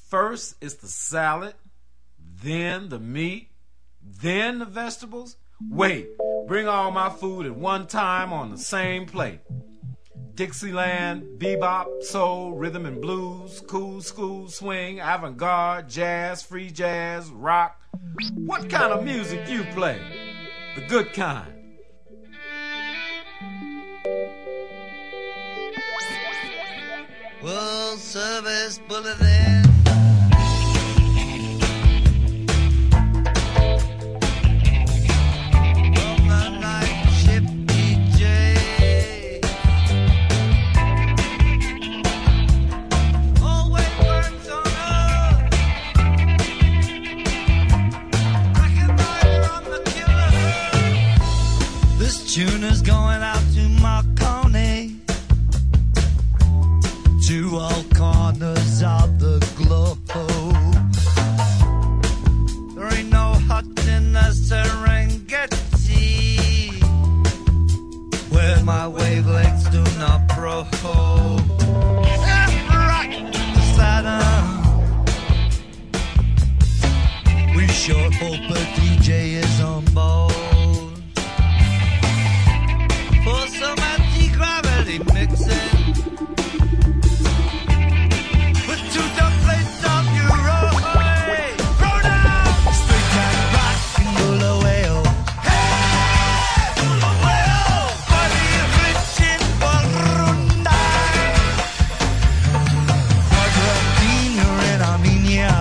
First it's the salad, then the meat, then the vegetables. Wait, bring all my food at one time on the same plate. Dixieland, bebop, soul, rhythm and blues, cool school, swing, avant-garde, jazz, free jazz, rock. What kind of music you play? The good kind. World Service Bulletin. Tune is going out to Marconi, to all corners of the globe. There ain't no hut in the Serengeti where my wavelengths do not probe. Left, right, to Saturn. We sure hope a DJ is on board for some anti-gravity mixing with 2 plates of Euro. Throw down straight and rock and Bulawayo. Hey, Bulawayo, body rich in Burundi, Argentina and Armenia.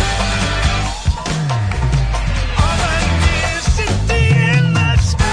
All I need is city in the sky.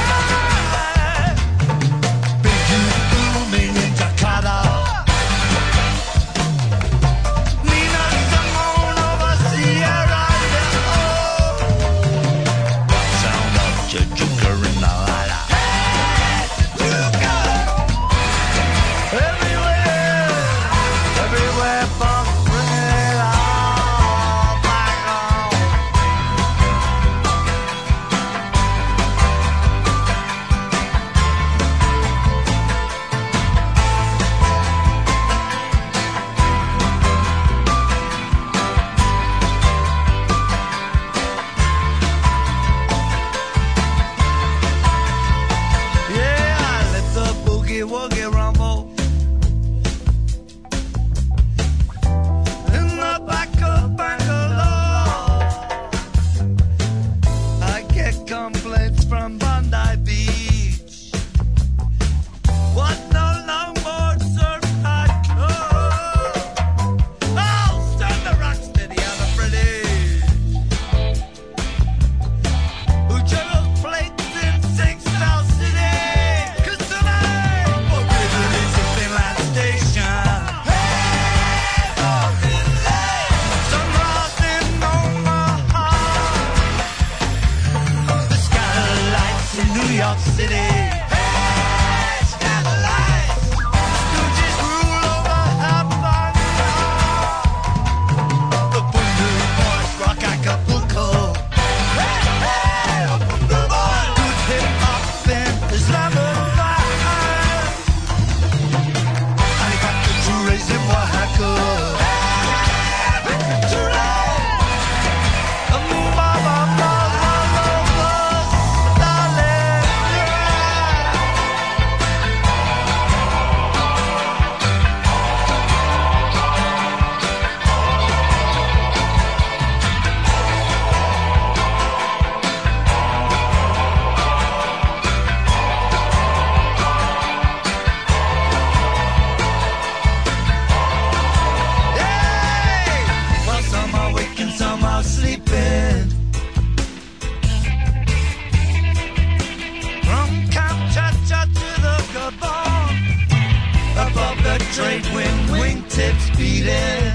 Trade wind, wingtips beating.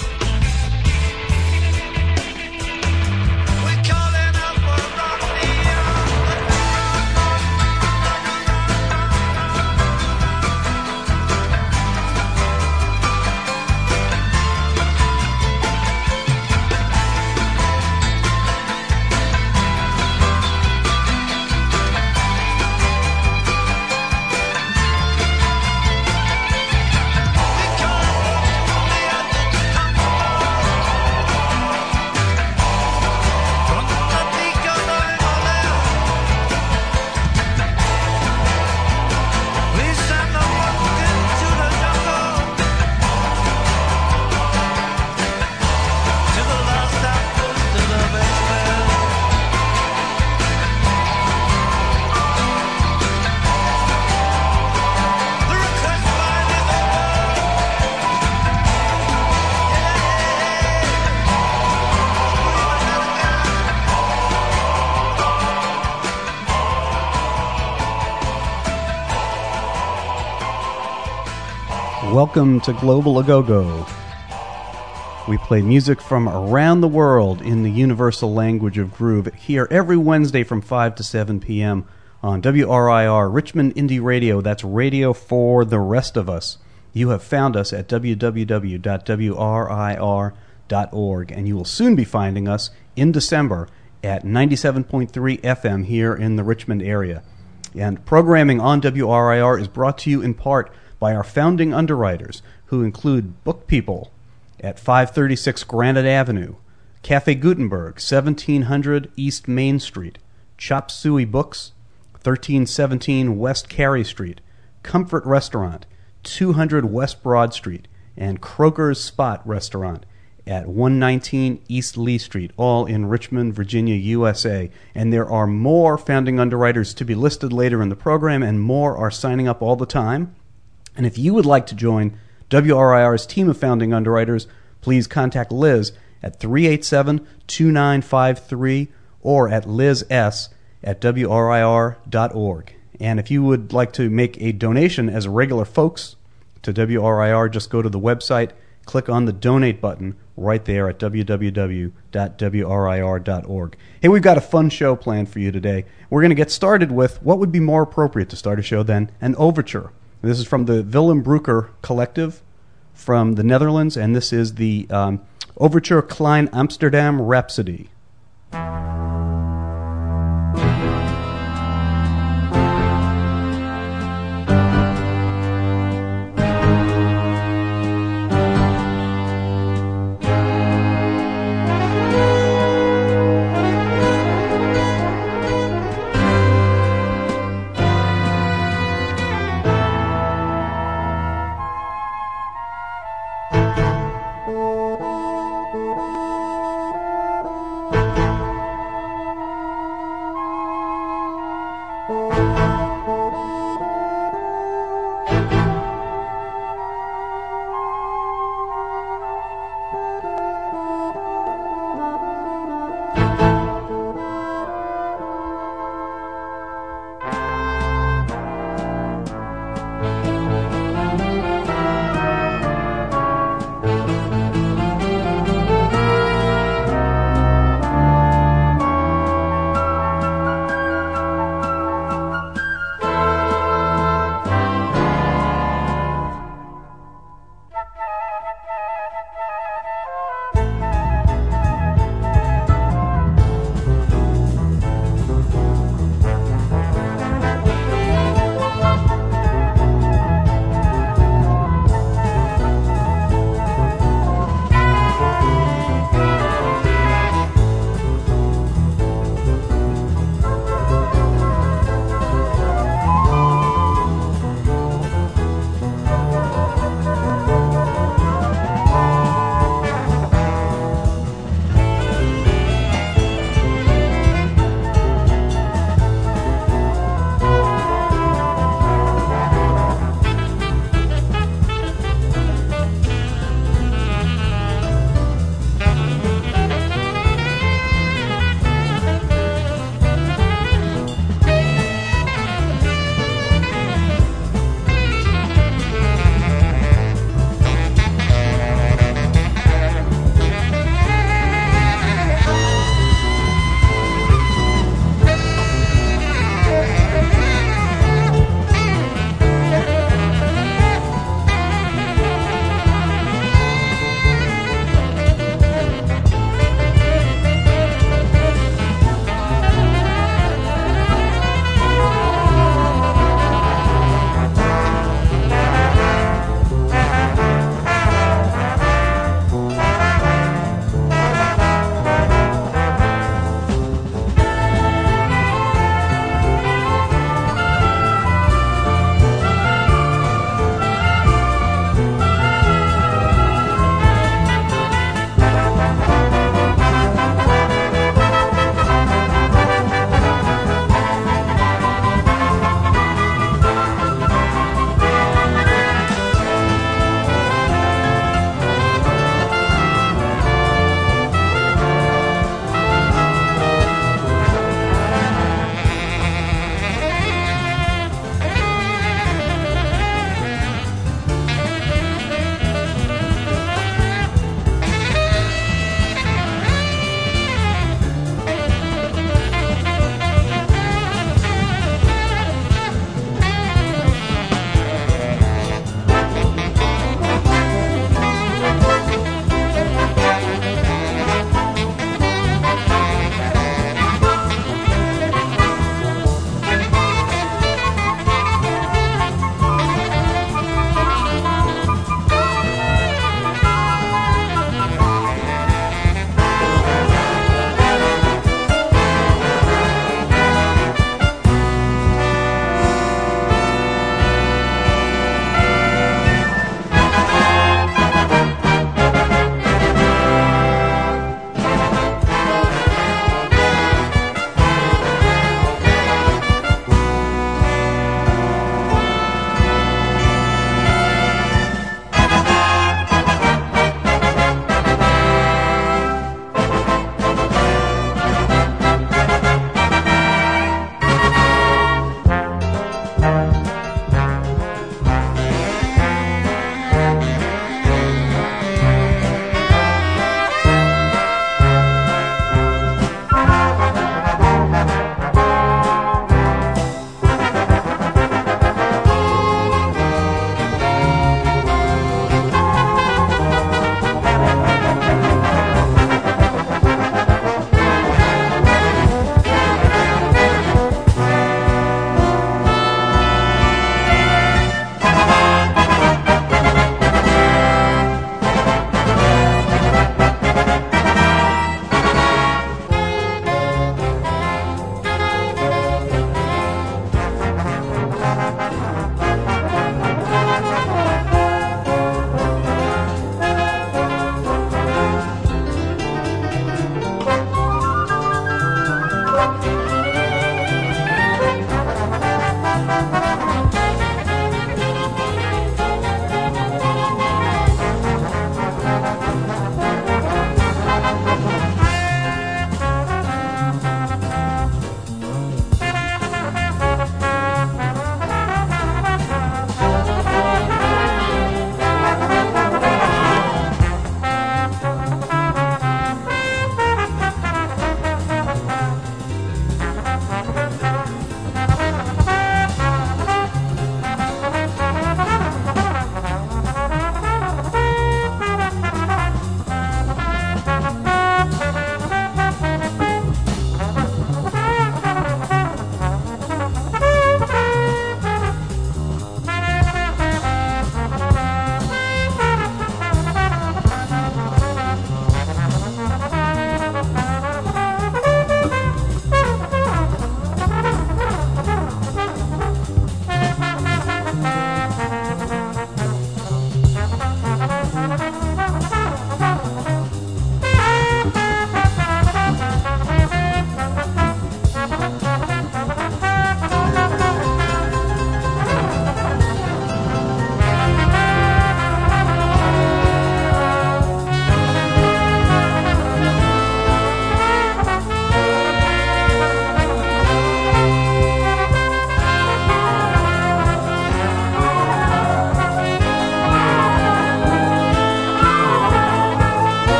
We're calling out for Romney. Welcome to Global A-Go-Go. We play music from around the world in the universal language of groove here every Wednesday from 5 to 7 p.m. on WRIR, Richmond Indie Radio. That's radio for the rest of us. You have found us at www.wrir.org, and you will soon be finding us in December at 97.3 FM here in the Richmond area. And programming on WRIR is brought to you in part by our founding underwriters, who include Book People at 536 Granite Avenue, Cafe Gutenberg, 1700 East Main Street, Chop Suey Books, 1317 West Carey Street, Comfort Restaurant, 200 West Broad Street, and Croker's Spot Restaurant at 119 East Lee Street, all in Richmond, Virginia, USA. And there are more founding underwriters to be listed later in the program, and more are signing up all the time. And if you would like to join WRIR's team of founding underwriters, please contact Liz at 387-2953 or at lizs@wrir.org. And if you would like to make a donation as regular folks to WRIR, just go to the website, click on the donate button right there at www.wrir.org. Hey, we've got a fun show planned for you today. We're going to get started with what would be more appropriate to start a show than an overture. This is from the Willem Breuker Collective from the Netherlands, and this is the Overture Klein Amsterdam Rhapsody.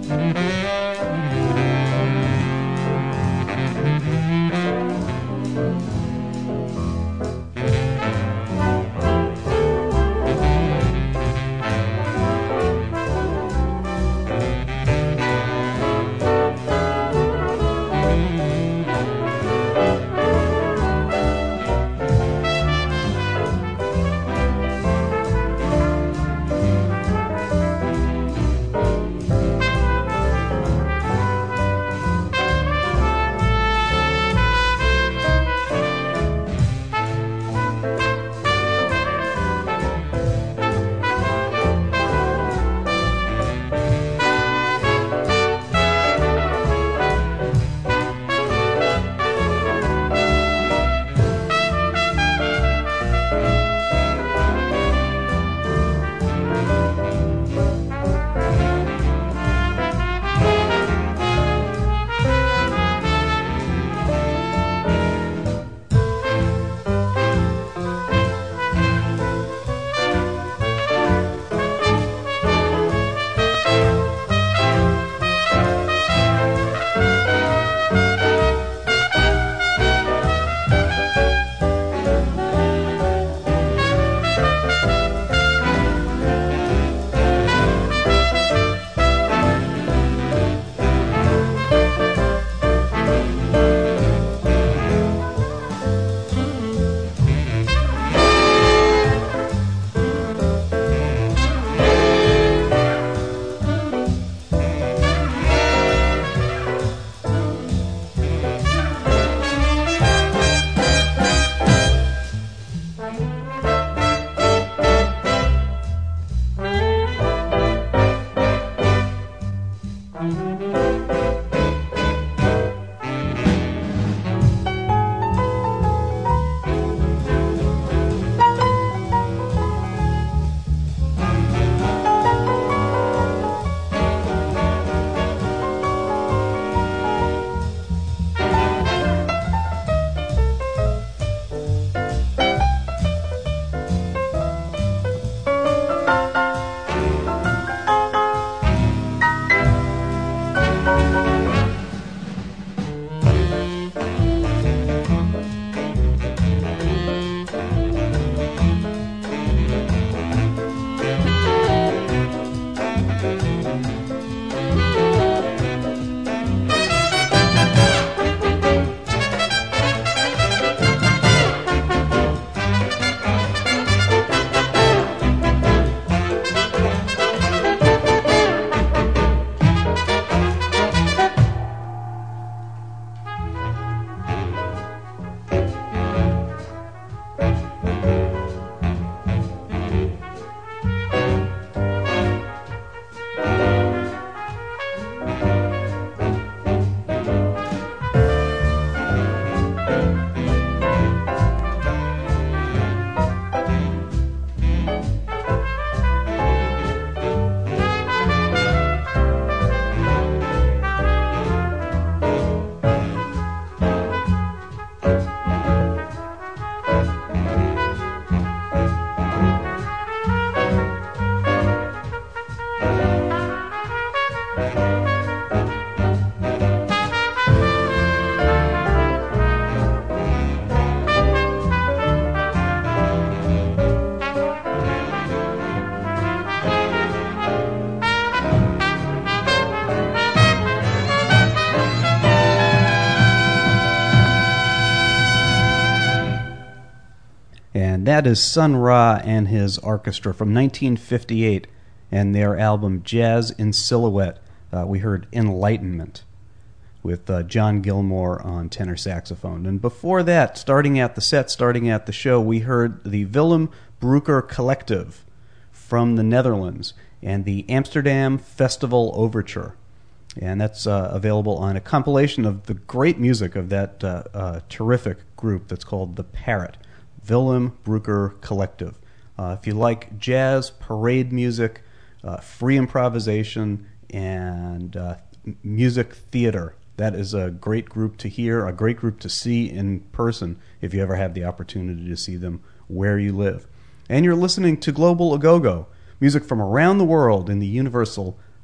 And that is Sun Ra and his orchestra from 1958 and their album Jazz in Silhouette. We heard Enlightenment with John Gilmore on tenor saxophone. And before that, starting at the show, we heard the Willem Breuker Collective from the Netherlands and the Amsterdam Festival Overture. And that's available on a compilation of the great music of that terrific group that's called The Parrot. Willem Breuker Collective. If you like jazz, parade music, free improvisation, and music theater, that is a great group to hear, a great group to see in person if you ever have the opportunity to see them where you live. And you're listening to Global A Go-Go, music from around the world in the universal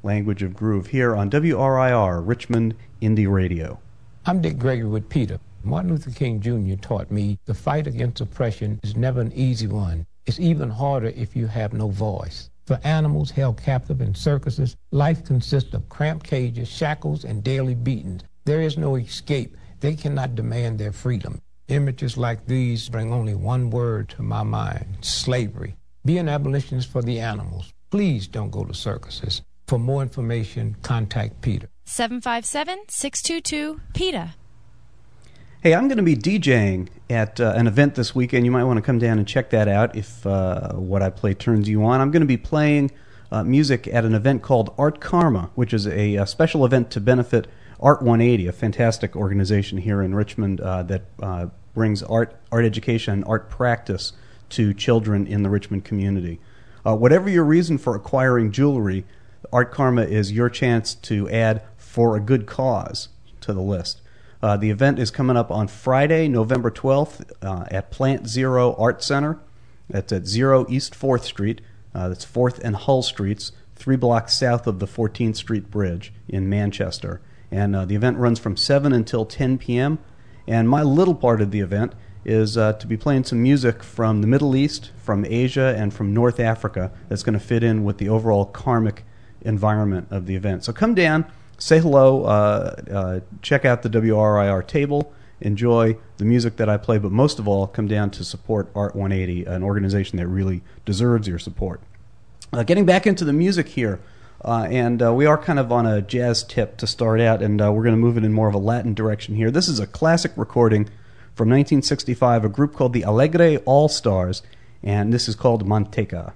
Language of Groove, here on WRIR, Richmond Indie Radio. I'm Dick Gregory with PETA. Martin Luther King Jr. taught me the fight against oppression is never an easy one. It's even harder if you have no voice. For animals held captive in circuses, life consists of cramped cages, shackles, and daily beatings. There is no escape. They cannot demand their freedom. Images like these bring only one word to my mind: slavery. Be an abolitionist for the animals. Please don't go to circuses. For more information, contact PETA. 757-622-PETA. Hey, I'm going to be DJing at an event this weekend. You might want to come down and check that out if what I play turns you on. I'm going to be playing music at an event called Art Karma, which is a special event to benefit Art 180, a fantastic organization here in Richmond that brings art education and art practice to children in the Richmond community. Whatever your reason for acquiring jewelry, Art Karma is your chance to add for a good cause to the list. The event is coming up on Friday, November 12th at Plant Zero Art Center. That's at 0 East 4th Street. That's 4th and Hull Streets, 3 blocks south of the 14th Street Bridge in Manchester. And the event runs from 7 until 10 p.m. And my little part of the event is to be playing some music from the Middle East, from Asia, and from North Africa that's going to fit in with the overall karmic environment of the event. So come down. Say hello, check out the WRIR table, enjoy the music that I play, but most of all, come down to support Art 180, an organization that really deserves your support. Getting back into the music here, and we are kind of on a jazz tip to start out, and we're going to move it in more of a Latin direction here. This is a classic recording from 1965, a group called the Alegre All-Stars, and this is called Manteca.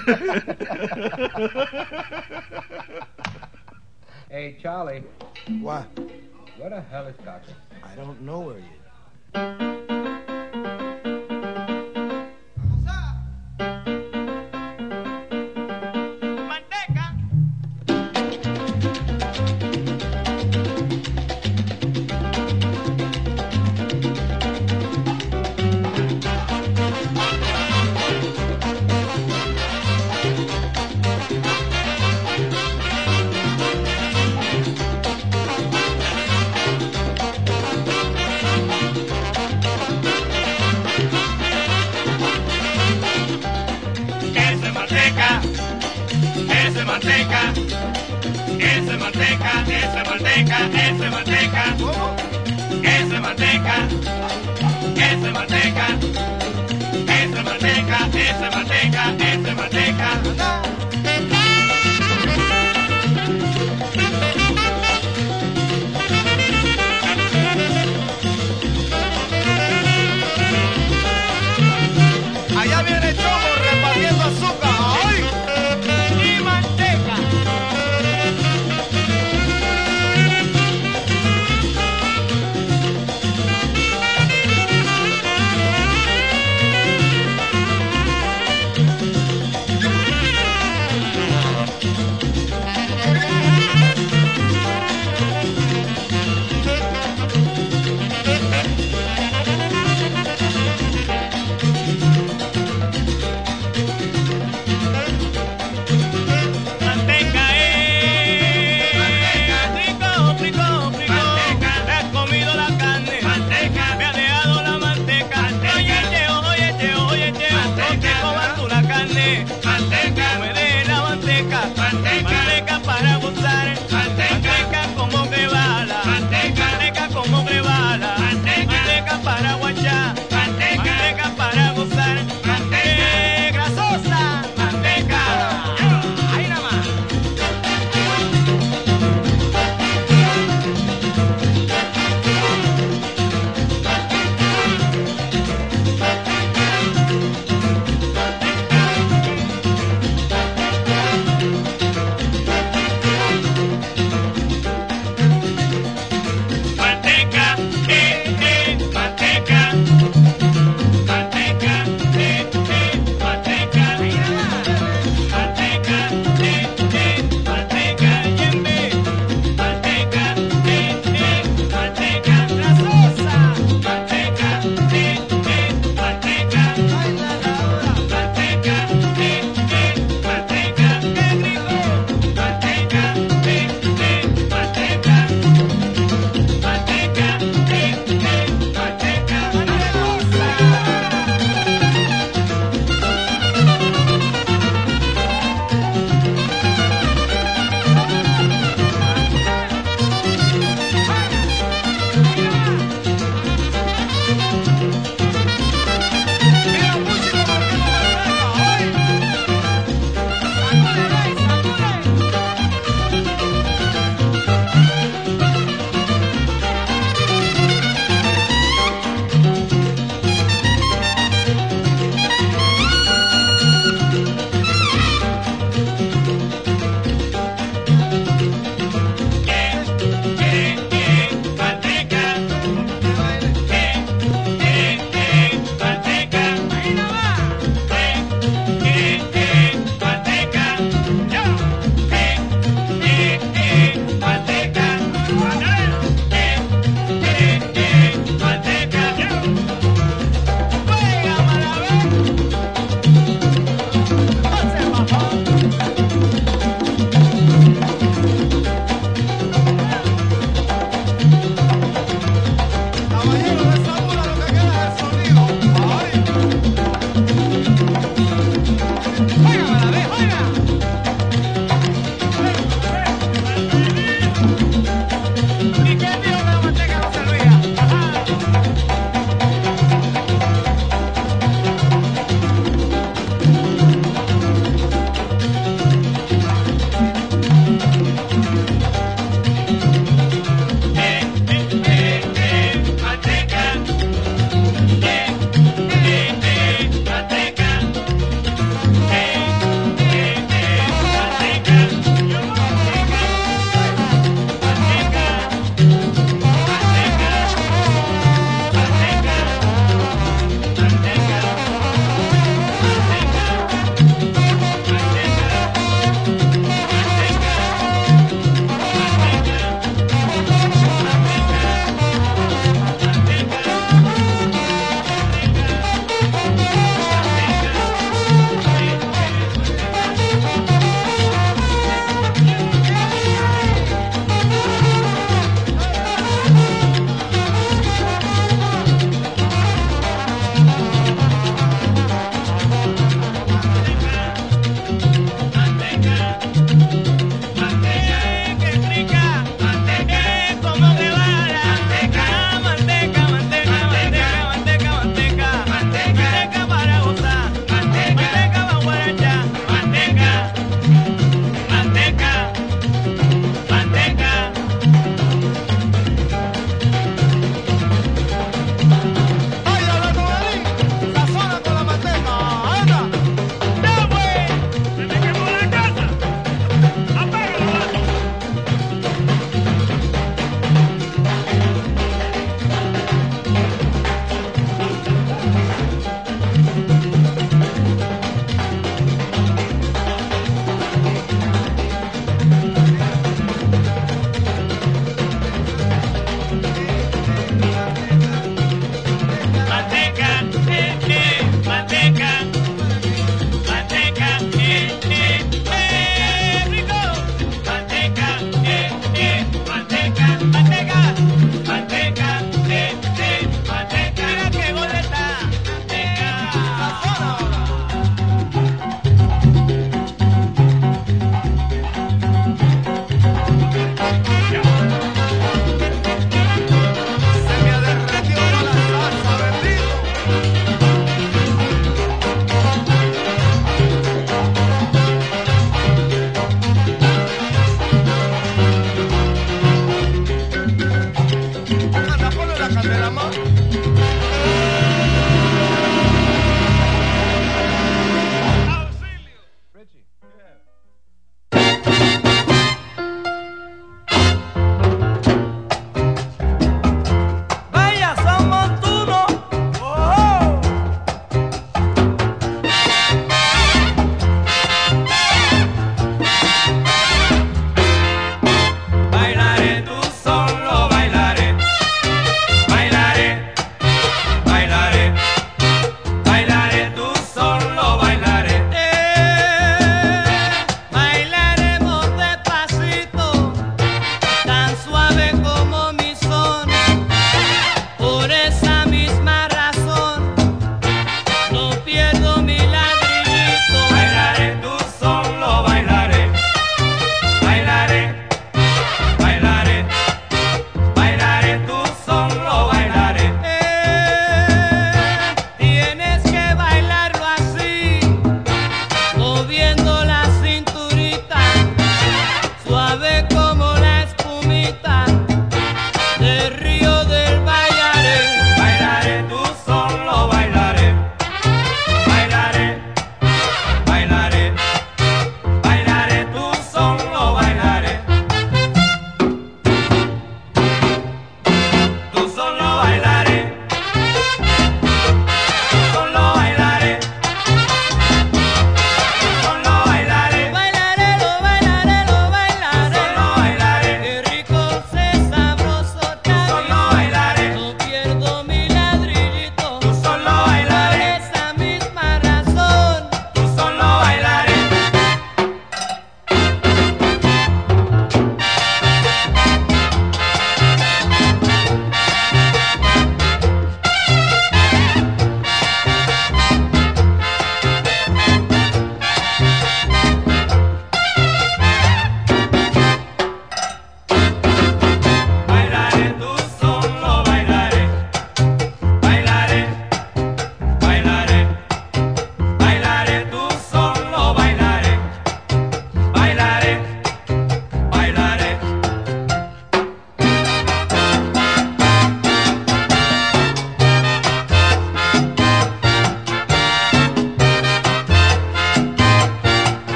Hey, Charlie. What? Where the hell is Doctor? I don't know where he is. Allá viene Chomo repartiendo azúcar. ¡Ay! Y manteca.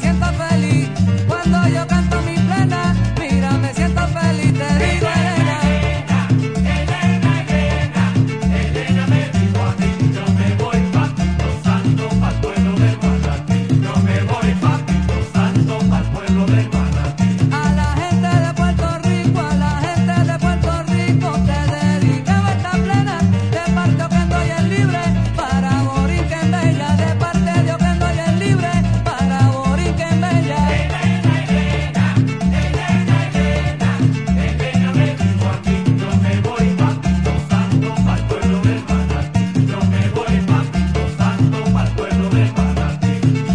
siento feliz. Cuando yo canto mi plena, mira, me siento feliz. Te digo, Elena. Elena me dijo a mí, yo me voy Papito Santo pa'l pueblo del Manatí. Yo me voy Papito Santo pa'l pueblo del Manatí. A la gente de Puerto Rico, a la gente de Puerto Rico, te dedicaba esta plena. De parte Oquendo y el libre, para Borinquen Bella. De parte de Oquendo y el libre, para Borinquen Bella. Elena me dijo a mí, yo me voy Papito Santo pa'l pueblo del Manatí. Yo me voy Papito Santo pa'l pueblo del Manatí.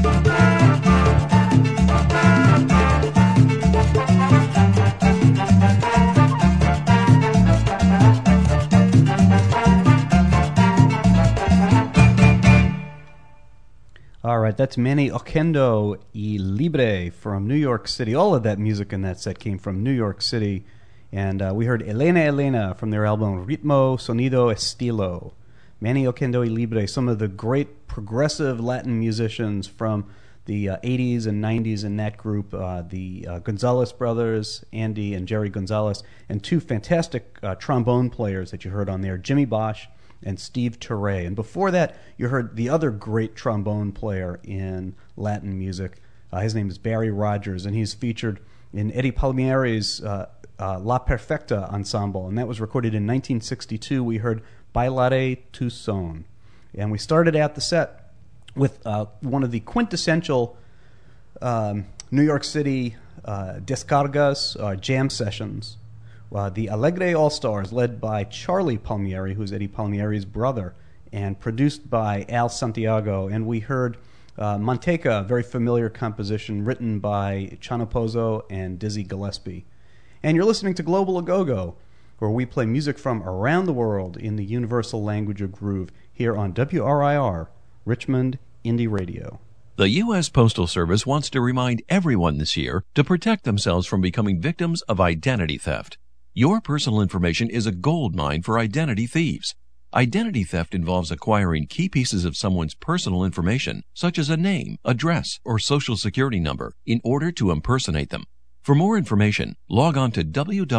All right, that's Manny Oquendo y Libre from New York City. All of that music in that set came from New York City. And we heard Elena Elena from their album Ritmo, Sonido, Estilo. Manny Oquendo y Libre, some of the great progressive Latin musicians from the 80s and 90s in that group, the Gonzalez brothers, Andy and Jerry Gonzalez, and two fantastic trombone players that you heard on there, Jimmy Bosch and Steve Turre. And before that, you heard the other great trombone player in Latin music. His name is Barry Rogers, and he's featured in Eddie Palmieri's La Perfecta ensemble, and that was recorded in 1962. We heard Bailaré Tu Son. And we started out the set with one of the quintessential New York City descargas, jam sessions. The Alegre All-Stars, led by Charlie Palmieri, who's Eddie Palmieri's brother, and produced by Al Santiago. And we heard Manteca, a very familiar composition written by Chano Pozo and Dizzy Gillespie. And you're listening to Global A-Go-Go, where we play music from around the world in the universal language of groove, here on WRIR, Richmond Indie Radio. The U.S. Postal Service wants to remind everyone this year to protect themselves from becoming victims of identity theft. Your personal information is a gold mine for identity thieves. Identity theft involves acquiring key pieces of someone's personal information, such as a name, address, or social security number, in order to impersonate them. For more information, log on to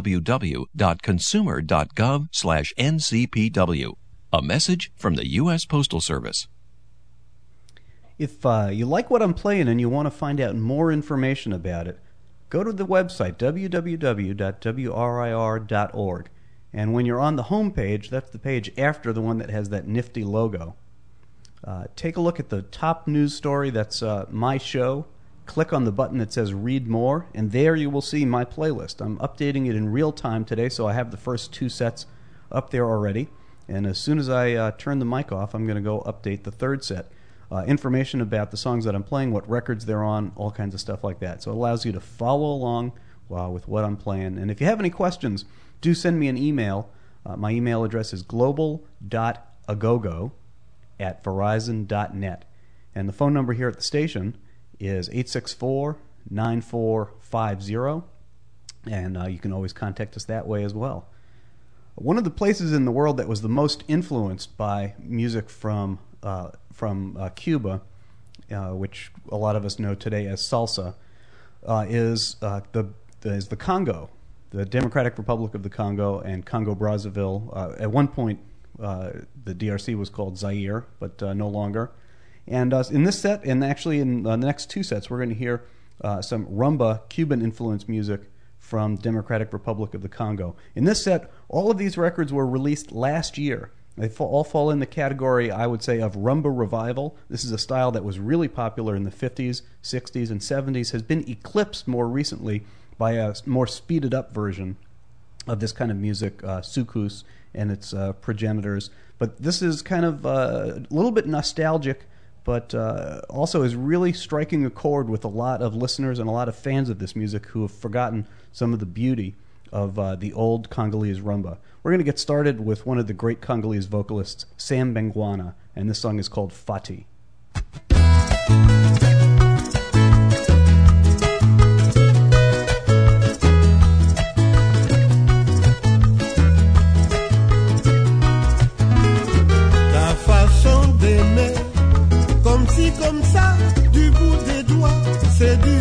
www.consumer.gov/ncpw. A message from the U.S. Postal Service. If you like what I'm playing and you want to find out more information about it, go to the website, www.wrir.org. And when you're on the home page, that's the page after the one that has that nifty logo. Take a look at the top news story, that's my show. Click on the button that says Read More, and there you will see my playlist. I'm updating it in real time today, so I have the first two sets up there already. And as soon as I turn the mic off, I'm going to go update the third set. Information about the songs that I'm playing, what records they're on, all kinds of stuff like that. So it allows you to follow along with what I'm playing. And if you have any questions, do send me an email. My email address is global.agogo@verizon.net. And the phone number here at the station is 864-9450. And you can always contact us that way as well. One of the places in the world that was the most influenced by music from Cuba, which a lot of us know today as salsa, is the Congo, the Democratic Republic of the Congo, and Congo-Brazzaville. At one point, the DRC was called Zaire, but no longer. And in this set, and actually in the next two sets, we're going to hear some rumba, Cuban-influenced music from Democratic Republic of the Congo. In this set, all of these records were released last year. They all fall in the category, I would say, of rumba revival. This is a style that was really popular in the 50s, 60s, and 70s, has been eclipsed more recently by a more speeded-up version of this kind of music, soukous and its progenitors. But this is kind of a little bit nostalgic, but also is really striking a chord with a lot of listeners and a lot of fans of this music who have forgotten some of the beauty of the old Congolese rumba. We're going to get started with one of the great Congolese vocalists, Sam Bengwana, and this song is called Fati. Ta façon d'aimer, comme ci, comme ça, du bout des doigts, c'est du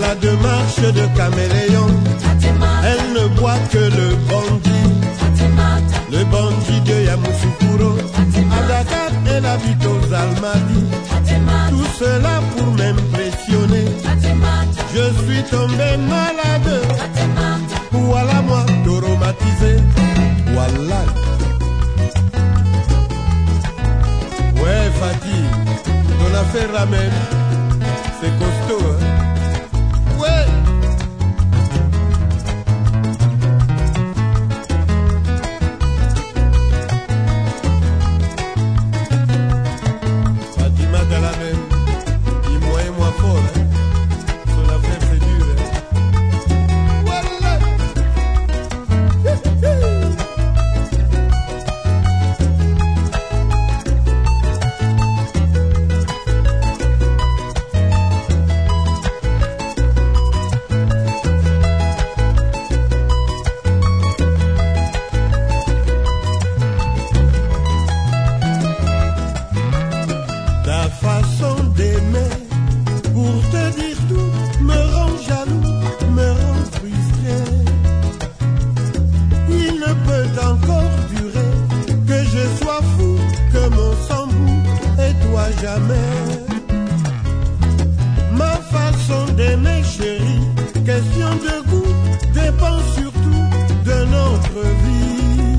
a la démarche de caméléon. Elle ne boit que le bandit de Yamoussoukro. À Dakar, elle habite aux Almadies. Tout cela pour m'impressionner. Je suis tombé malade. Voilà moi, traumatisé. Voilà. Ouais, Fatih, ton affaire la même. C'est costaud, hein? Ouais. Fatima de la même. Dis-moi et moi fort, hein? Son affaire c'est dur, hein? Voilà. Ta façon d'aimer, pour te dire tout, me rend jaloux, me rend frustré. Il ne peut encore durer que je sois fou, que mon sang bout et toi jamais. Ma façon d'aimer, chérie, question de goût, dépend surtout de notre vie.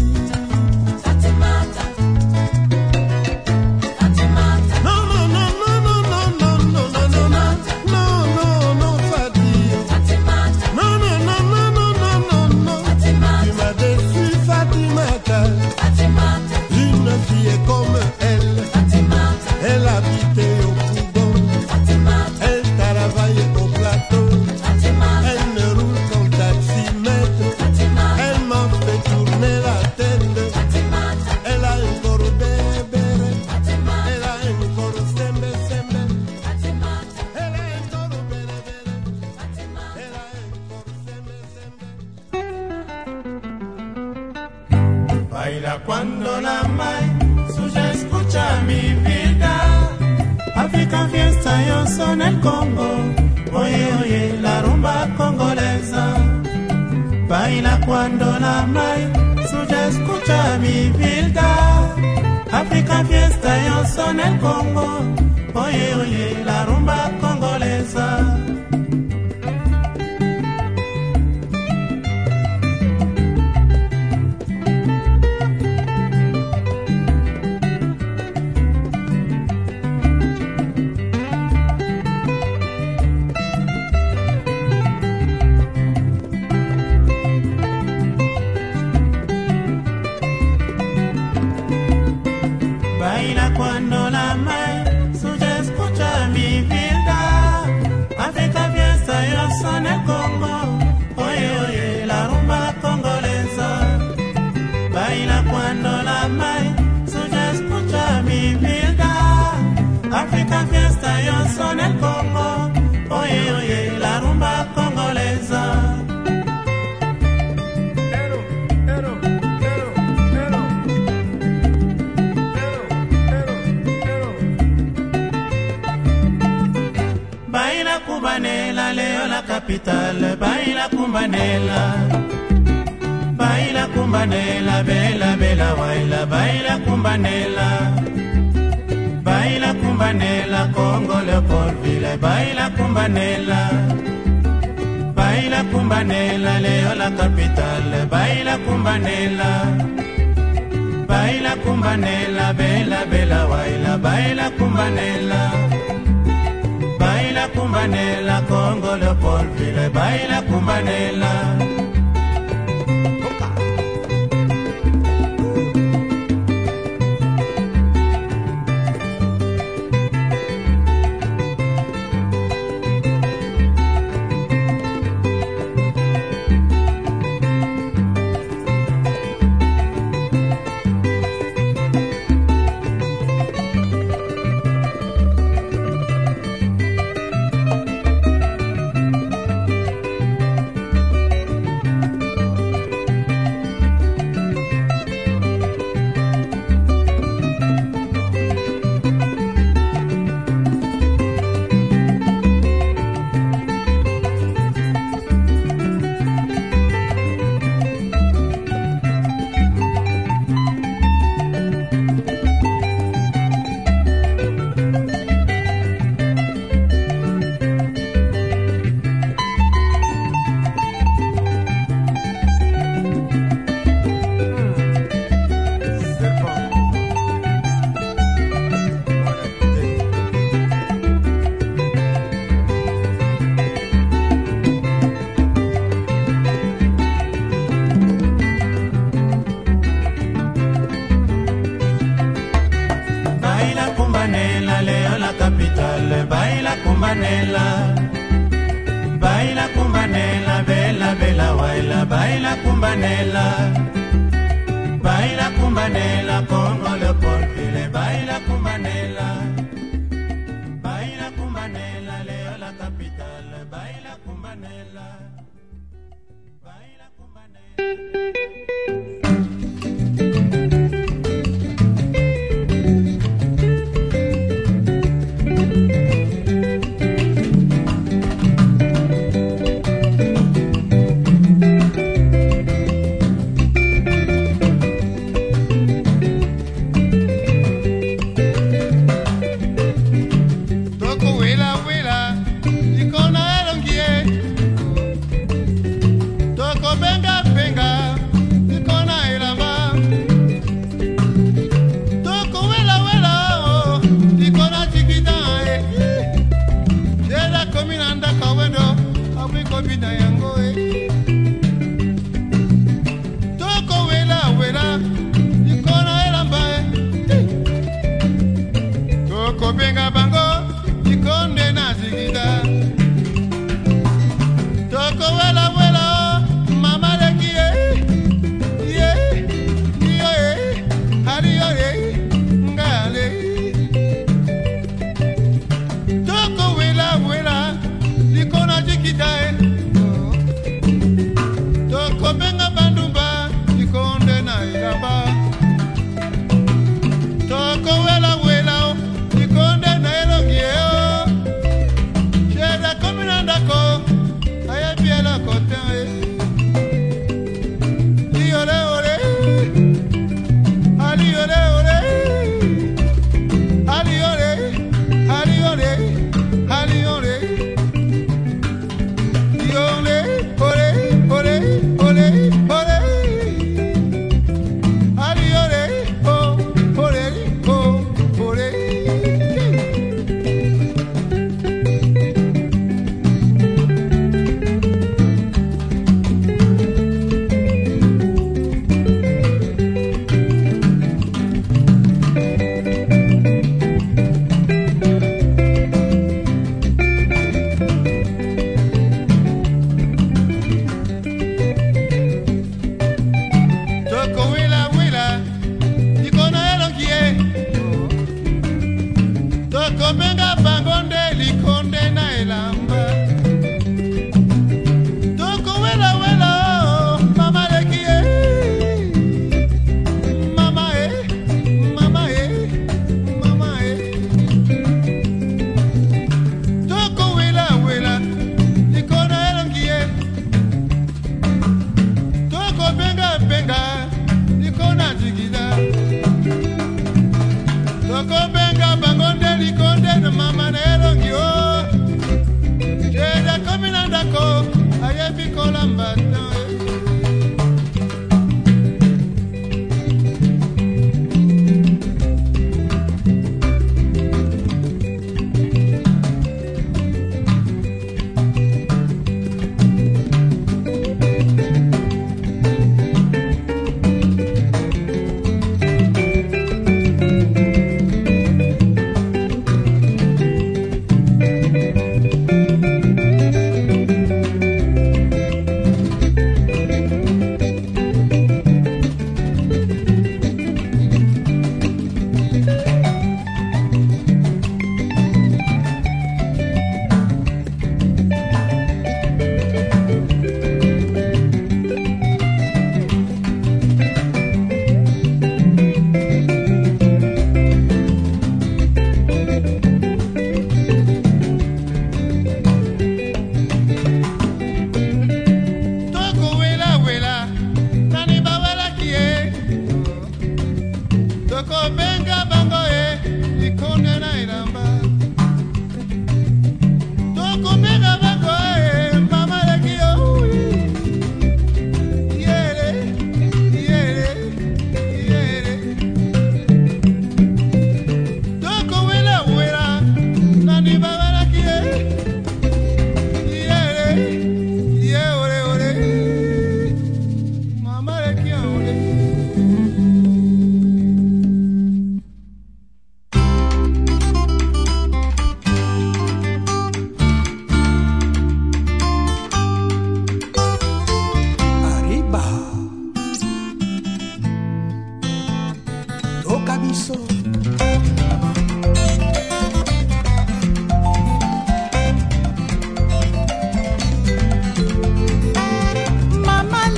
Non, non, non, non, non, non, non, non, non, non, non, non, non, Fatih. Non, non, non, non, non, non, non, non. Tu m'as déçu, Fatimata. Une fille comme elle. Elle habitait au Cougon. Elle travaillait au plateau. Elle ne roule qu'en taximètre. Elle m'a fait tourner la tête. Elle a un corps bébé. Elle a un corps sembe sembe. Elle a un corps bébé. Elle a un corps sembe sembe. Baila cuando la mai suya escucha mi vida. African fiesta yo son el Congo. Oye, oye, la rumba congolesa. Baila cuando la mai suya escucha mi vida. African fiesta yo son el Congo. Oye, oye, la rumba congolesa. Baila cuando la mai suya escucha mi vida. Africa fiesta yo son el Congo. Oye, oye, la rumba congolesa. Baila cuando la mai suya escucha mi vida. Africa fiesta yo son el Congo. Oye, oye, la rumba congolesa. Baila Cumbanela, Leo la capital. Baila Cumbanela. Baila Cumbanela, bella, bella, baila. Baila Cumbanela. Baila Cumbanela, Congo, Leopoldville. Baila Cumbanela. Baila Cumbanela, Leo la capital. Baila Cumbanela. Baila Cumbanela, bella, bella, baila. Baila Cumbanela. Baila Cumbanela, Congo, Leopoldville. Baila Cumbanela. kumbanela, baila kumbanela, bela bela waila, baila kumbanela, baila kumbanela, Congo Leopoldville, baila kumbanela, baila kumbanela, Leo la capitale, baila kumbanela, baila kumbanela.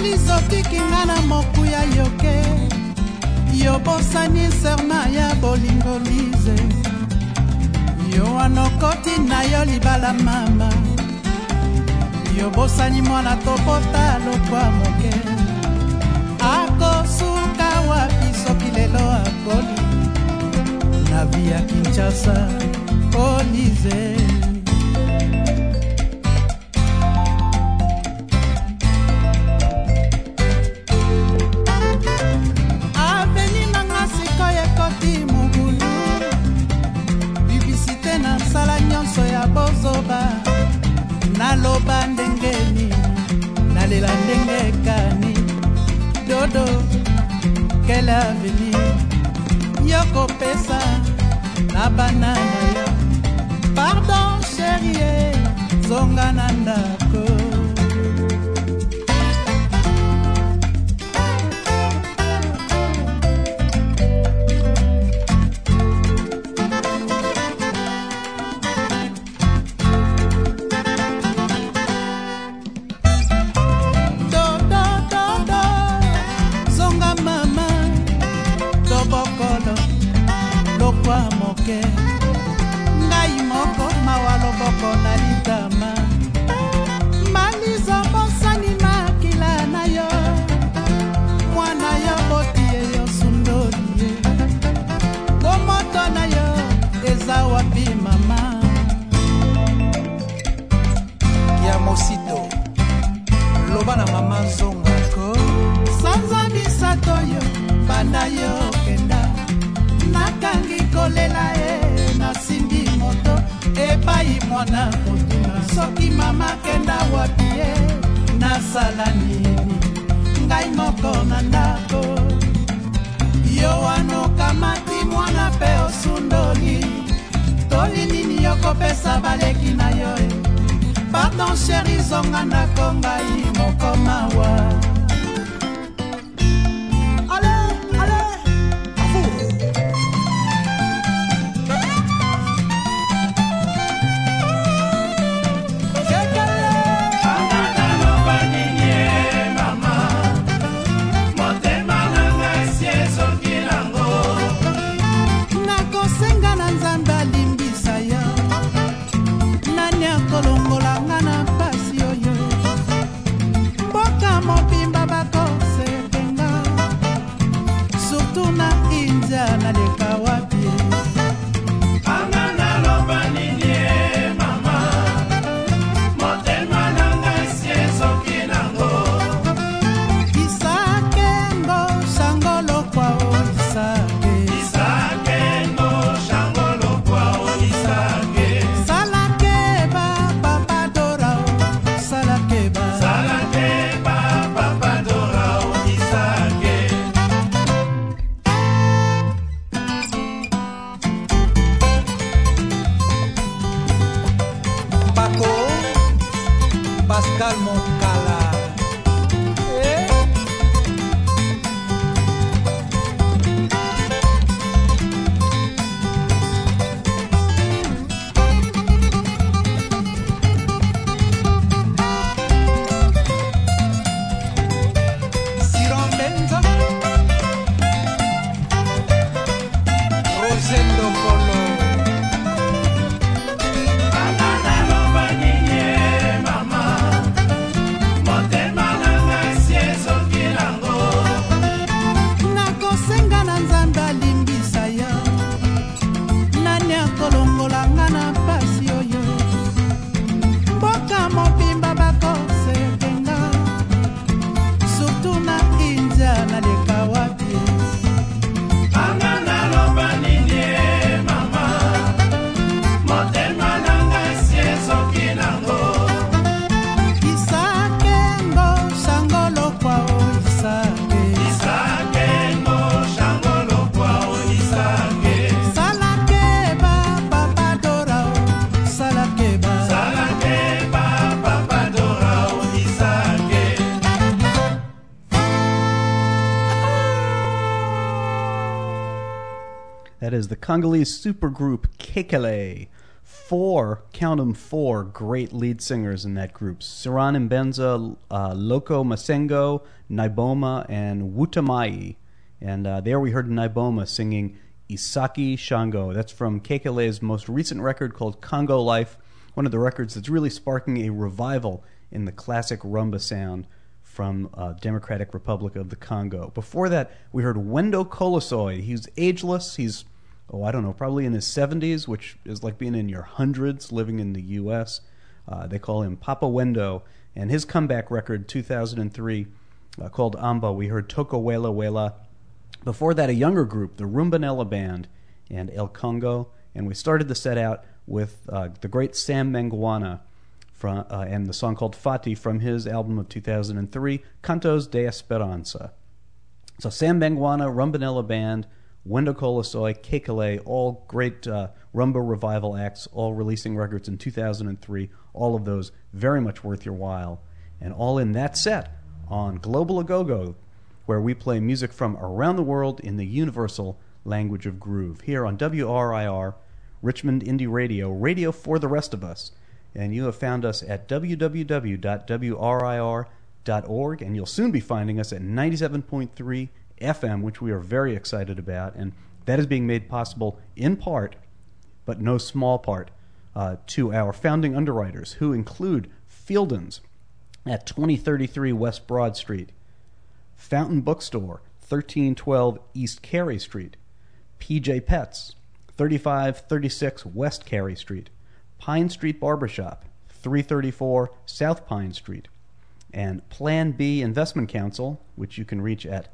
malizotiki nga na mokuya yoke yobosani serma ya bolingo lize yo anokoti na yo libala mama yobosani mwana topota lokwa moke akosuka wapi soki lelo akoli na via Kinshasa olize naloba ndengeni nalela ndenge kani dodo quelle avenir yokopesa na banana yo pardon chérie zonga na ndako ngai moko mawalo boko na litama malizo bosani makila na yo mwana yo botie yo sundolie bomoto na yo eza wapi mama ya mosito loba na mama zongako sanza misato yo banda yo kenda nakangi kolela nasimbi moto epai mwana motuna soki mama kenda wapi nasala nini ngai moko na ndako yo anokamati mwana pe osundoli toli nini yokopesa baleki na yo pardon sheri zonga ndako ngai moko mawa Pascal Moncala. Siron Benzo, Rosendo Polo. That is the Congolese supergroup Kekele count 'em, four great lead singers in that group. Siran Mbenza, Loco Masengo, Naiboma, and Wutamai. And there we heard Naiboma singing Isaki Shango. That's from Kekele's most recent record called Congo Life, one of the records that's really sparking a revival in the classic rumba sound from Democratic Republic of the Congo. Before that, we heard Wendo Kolosoi. He's ageless. He's, probably in his 70s, which is like being in your hundreds living in the U.S. They call him Papa Wendo. And his comeback record, 2003, called Amba, we heard Toko Wela Wela. Before that, a younger group, the Rumbanella Band and El Congo. And we started the set out with the great Sam Mangwana and the song called Fati from his album of 2003, Cantos de Esperanza. So Sam Mangwana, Rumbanella Band, Wendo Kolosoi, Kekele, all great rumba revival acts, all releasing records in 2003. All of those very much worth your while. And all in that set on Global Agogo, where we play music from around the world in the universal language of groove. Here on WRIR, Richmond Indie Radio, radio for the rest of us. And you have found us at www.wrir.org, and you'll soon be finding us at 97.3 FM, which we are very excited about. And that is being made possible in part, but no small part, to our founding underwriters, who include Fieldens at 2033 West Broad Street, Fountain Bookstore, 1312 East Carey Street, PJ Pets, 3536 West Carey Street, Pine Street Barbershop, 334 South Pine Street, and Plan B Investment Counsel, which you can reach at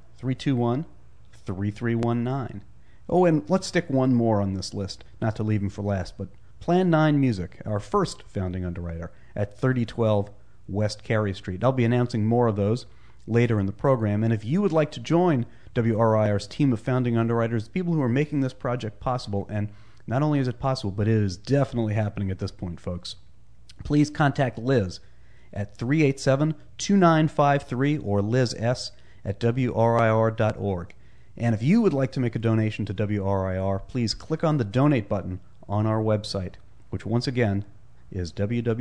321-3319. Oh, and let's stick one more on this list, not to leave him for last, but Plan 9 Music, our first founding underwriter, at 3012 West Carey Street. I'll be announcing more of those later in the program, and if you would like to join WRIR's team of founding underwriters, people who are making this project possible, and not only is it possible, but it is definitely happening at this point, folks, please contact Liz at 387-2953 or Liz S. at WRIR.org. And if you would like to make a donation to WRIR, please click on the donate button on our website, which once again is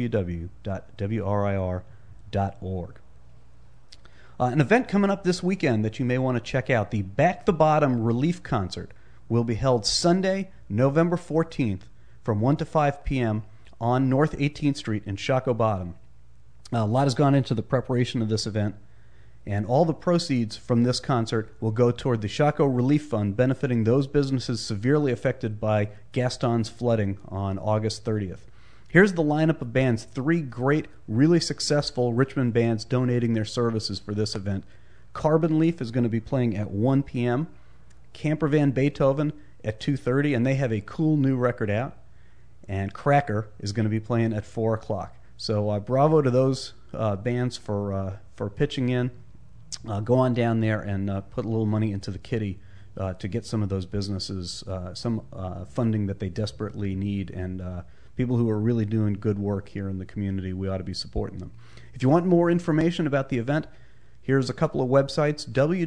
www.WRIR.org. An event coming up this weekend that you may want to check out, the Back the Bottom Relief Concert, will be held Sunday, November 14th from 1 to 5 p.m. on North 18th Street in Shockoe Bottom. A lot has gone into the preparation of this event, and all the proceeds from this concert will go toward the Shockoe Relief Fund, benefiting those businesses severely affected by Gaston's flooding on August 30th. Here's the lineup of bands, three great, really successful Richmond bands donating their services for this event. Carbon Leaf is going to be playing at 1 p.m., Camper Van Beethoven at 2:30, and they have a cool new record out. And Cracker is going to be playing at 4 o'clock. So bravo to those bands for pitching in. Go on down there and put a little money into the kitty to get some of those businesses some funding that they desperately need, and people who are really doing good work here in the community, we ought to be supporting them. If you want more information about the event, here's a couple of websites: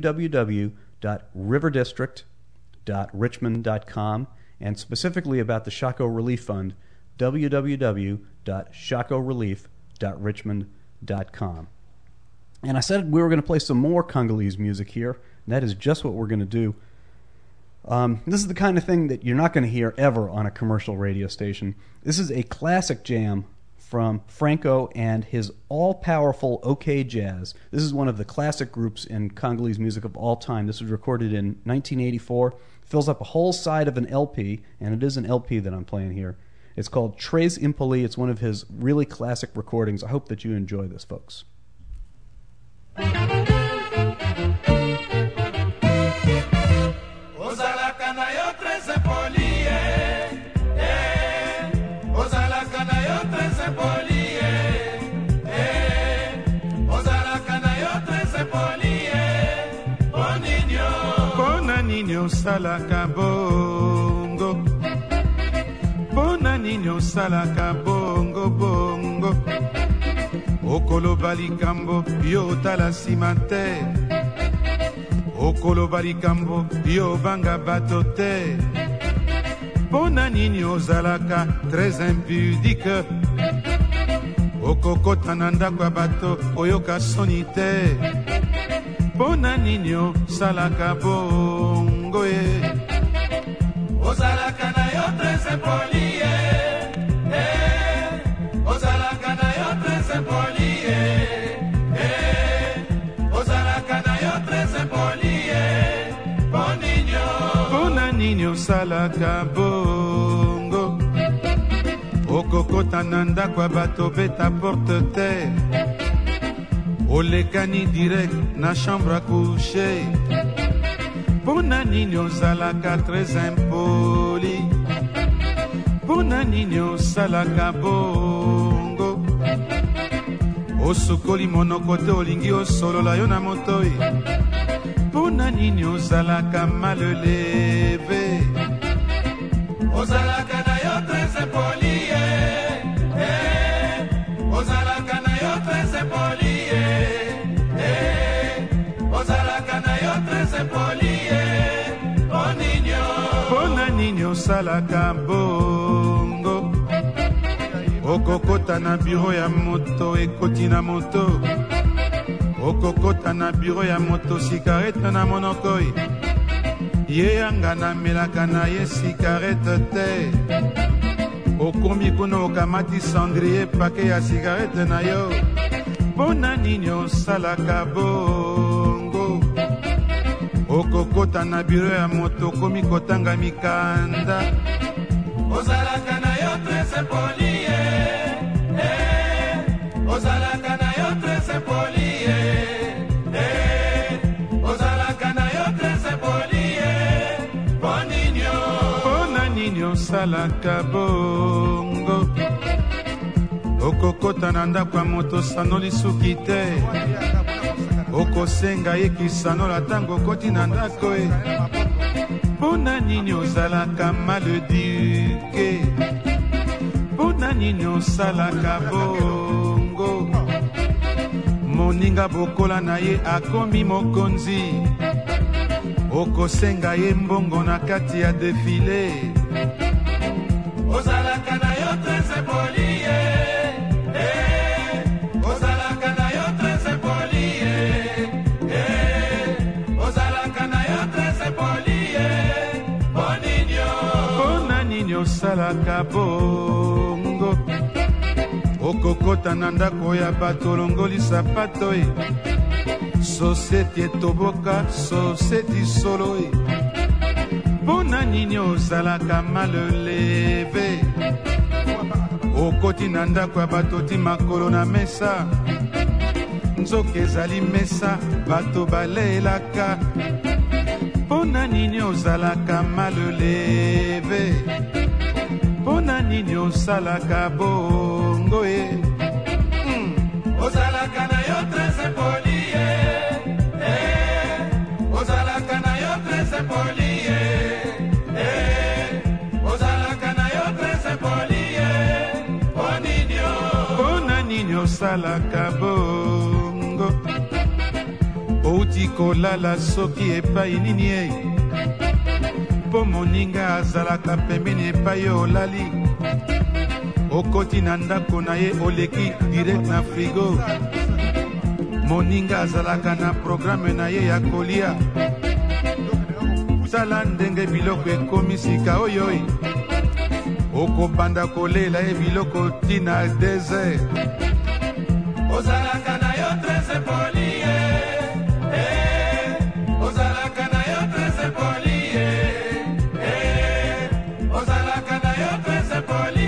www.riverdistrict.richmond.com, and specifically about the Shockoe Relief Fund, www.shockoerelief.richmond.com. And I said we were going to play some more Congolese music here, and that is just what we're going to do. This is the kind of thing that you're not going to hear ever on a commercial radio station. This is a classic jam from Franco and his all-powerful OK Jazz. This is one of the classic groups in Congolese music of all time. This was recorded in 1984. Fills up a whole side of an LP, and it is an LP that I'm playing here. It's called Tres Impoli. It's one of his really classic recordings. I hope that you enjoy this, folks. Osalaka bongo, bona nini osalaka bongo bongo, okolo balikambo yo tala simante, okolo balikambo yo banga batote, Pona nini ozalaka très impudique okokota na ndako ya bato oyoka soni te pona nini osalaka bongo ye ozalaka na yo très impoli ye ozalaka na yo très impoli ye ozalaka na yo très impoli ye pona nini osalaka bongo okokota na ndako ya bato beta porte te olekani direct na chambre à coucher pona nini ozalaka très impoli pona nini osalaka bongo osukoli monoko te olingi osolola yo na motoi pona nini ozalaka mal leve ozalaka na yo très impoli ozalaka na yo très impoli ozalaka na yo très impoli pona nini osalaka bongo okokota na biro ya moto ekoti na moto okokota na biro ya moto sigarete na monokoi ye yanga namelaka na ye sigarete te okomi kuna okamati cendrier pake ya sigarete na yo pona nini osalaka bongo okokota na biro ya moto okomi kotanga mikanda ozalaka na yo très impoli ozalaka na yo très impoli ozalaka na yo très impoli pona nini osalaka bongo okokota na ndako ya moto sanoli suki te okosenga ye kisanola ntango okoti na ndako e pona nini ozalaka maleduke pona nini osalaka bongo moninga bokola na ye akomi mokonzi okosenga ye mbongo na kati ya defile ozalaka na yo très impoli ozalaka na yo très impoli ozalaka na yo très impoli pona nini osalaka bongo okokota na ndako ya bato olongoli sapato e soseti etoboka soseti solo e pona nini ozalaka mal leve okoti na ndako ya bato ti makolo na mesa nzoka ezali mesa bato balelaka pona nini ozalaka mal leve pona nini osalaka bongo e ozalaka na yo très impoli ozalaka na yo très impoli ozalaka na yo très impoli pona nini osalaka bongo outi kolala soki epai nini e mpo moninga azalaka pembeni epai olali okoti na ndako na ye oleki direct na frigo moninga azalaka na programe na ye ya kolia tala ndenge biloko ekomi sika oyo okobanda kolela ye biloko tina desert ozalaka na yo très impoli ozalaka na yo très impoli ozalaka na yo très impoli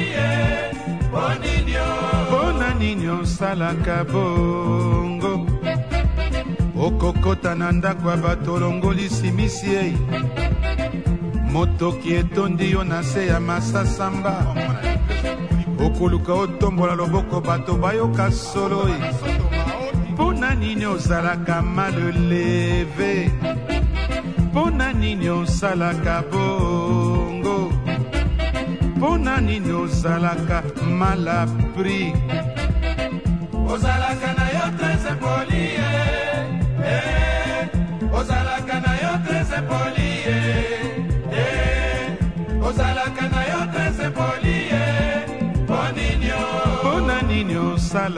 pona nini osalaka bongo okokota na ndako ya bato olongoli simisi ei motoki etondi yo na se ya masasamba okoluka otombola loboko bato bayoka solo e pona nini ozalaka mal leve pona nini osalaka bongo pona nini ozalaka mal appris ozalaka na yo très impoli ozalaka na yo très impoli ozalaka na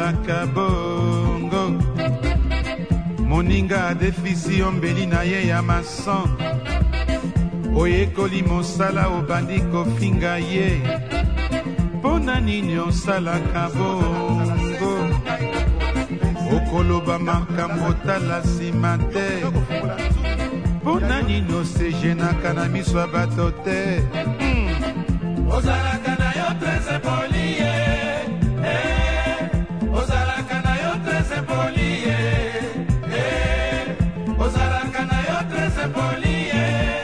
osalaka bongo. Moninga adefisi ombeli na ye ya mason. Oyekoli mosala obandi kofinga ye. Pona nini osalaka bongo. Okoloba makambo tala nsima te. Pona nini osejenaka na miso ya bato te. Ozalaka na yo trese poli ye. Ozalaka na yo trese poli ye. Ozalaka na yo trese poli ye.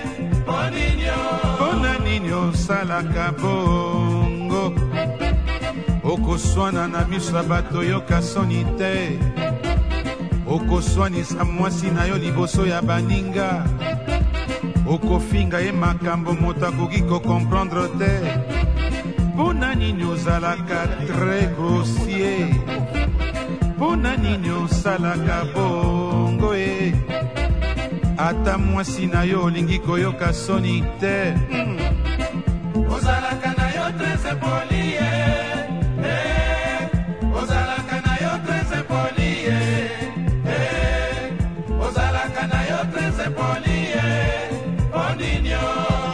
Pona nini osalaka bongo. Okoswana na miso ya bato yoka soni te. Okoswanisa mwasi na yo liboso ya baninga. Okofinga ye makambo moto akoki kokomprendre te. Pona nini ozalaka très grossier. Pona nini osalaka bongo e. Ata mwasi na yo olingi koyoka soni te. Ozalaka na yo trese poli ye. Ozalaka na yo trese poli ye. Ozalaka na yo trese poli ye. Poninyo.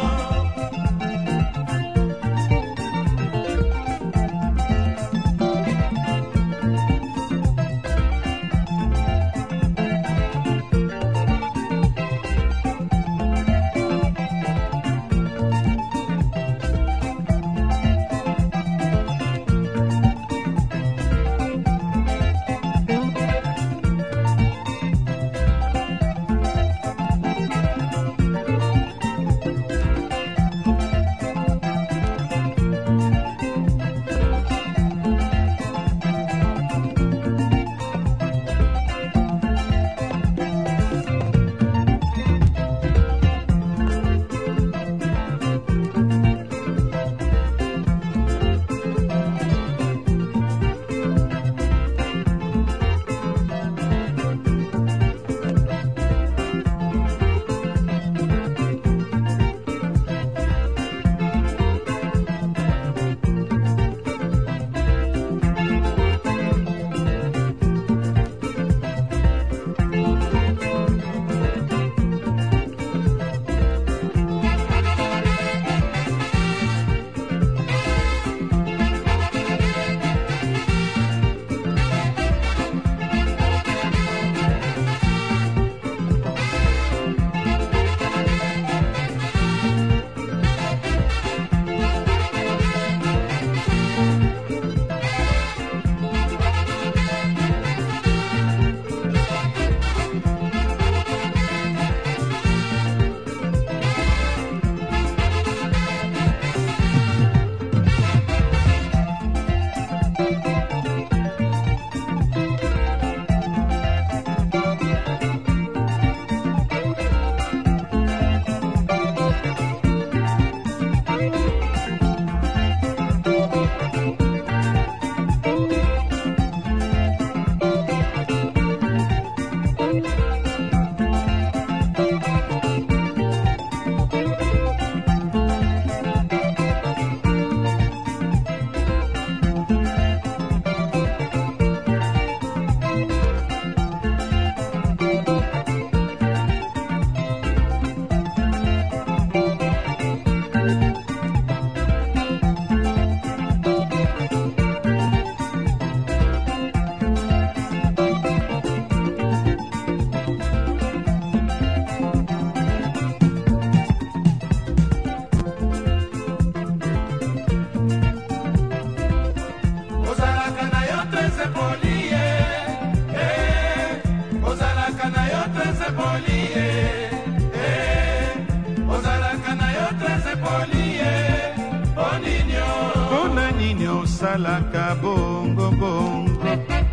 osalaka bongo bongo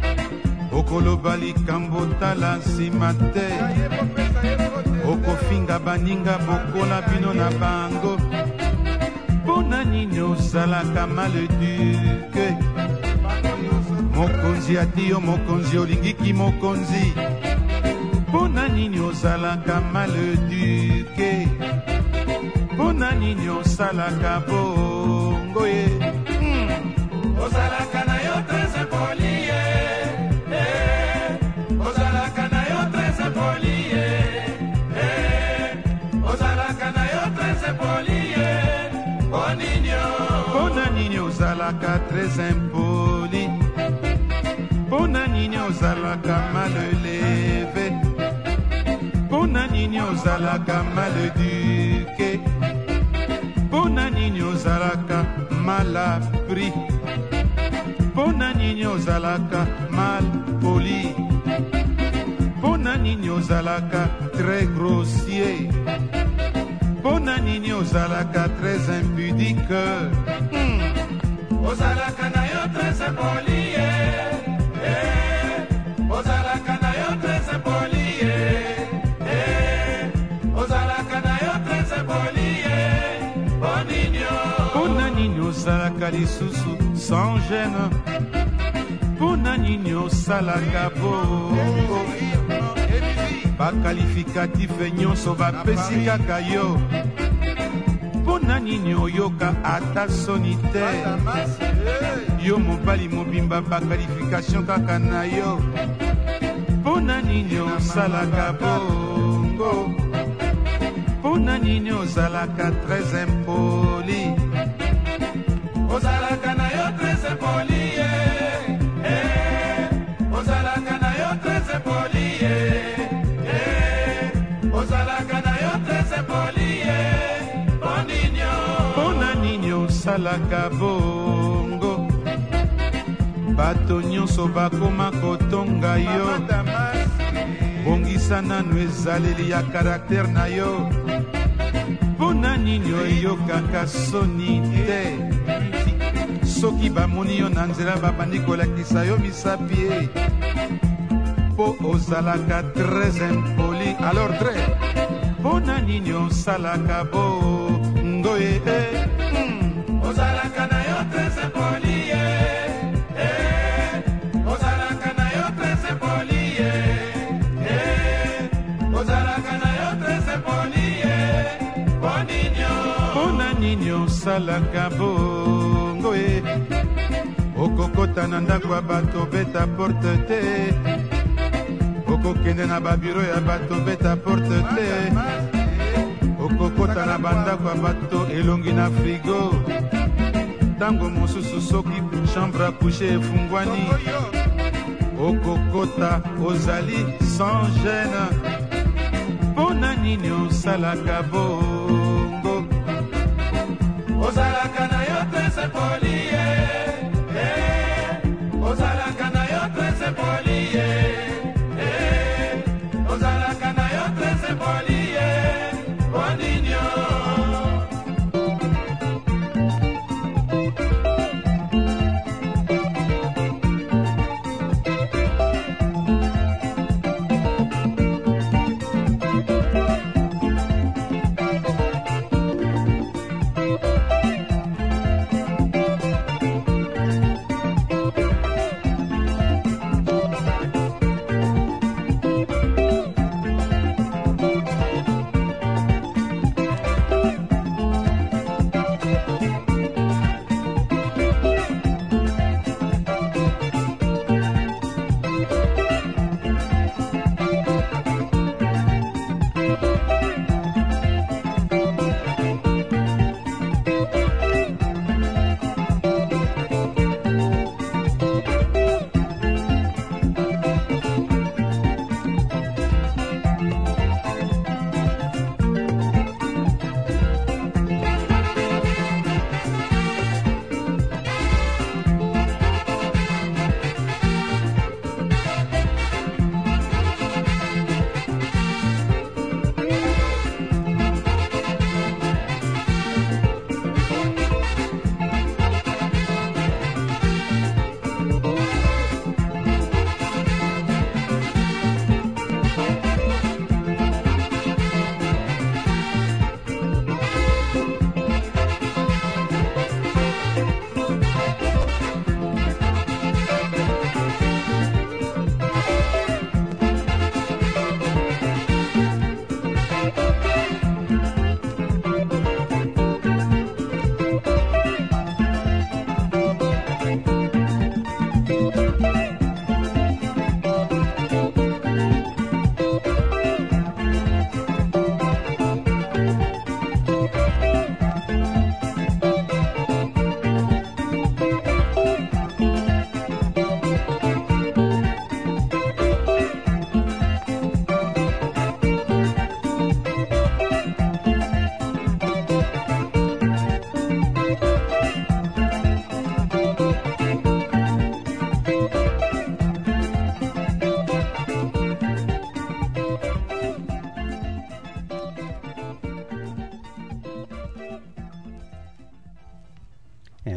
okoloba likambo tala nsima te okofinga baninga bokola bino na bango mpona nini osalaka maleduke mokonzi ati yo mokonzi olingiki mokonzi mpona nini ozalaka maleduke mpona nini osalaka bongo ye Ozalaka na yo trese poli ye ozalaka très impoli, mpona nini ozalaka mal leve, mpona nini ozalaka mal éduqué, mpona nini ozalaka mal appris, mpona nini ozalaka mal poli, mpona nini ozalaka très grossier, mpona nini ozalaka très impudique. Ozalaka na yo très impoli, ozalaka na yo très impoli, ozalaka na yo très impoli, mpona nini ozalaka lisusu sans gêne, mpona nini osalaka bongo, bakalifikatif nyonso bapesi kaka yo, mpona nini oyoka ata soni te, yo mobali mobimba bakalifikation kaka na yo, mpona nini osalaka bongo, mpona nini ozalaka très impoli, ozalaka na yo très impoli, ozalaka na yo très impoli, ozalaka na yo très impoli, mpona nini osalaka bongo, bato nyonso bakoma kotonga yo, bongisa nanu ezaleli ya karaktere na yo, mpona nini oyokaka soni te, soki bamoni yo na nzela babandi kolakisa yo misapi, mpo ozalaka très impoli, alors très, mpona nini osalaka bongo ozalaka na yo très impoli, ozalaka na yo très impoli, ozalaka na yo très impoli, mpona nini osalaka bongo okokota na ndako ya bato beta porte te, okokende na babiro ya bato beta porte te, okokota na bandako ya bato elongi na frigo, ntango mosusu soki chambre a couche efungwani, okokota ozali sans gêne, mpona nini osalaka bongo, ozalaka na yo très impoli, ozalaka na yo très impoli, ozalaka na yo très impoli, poninyo.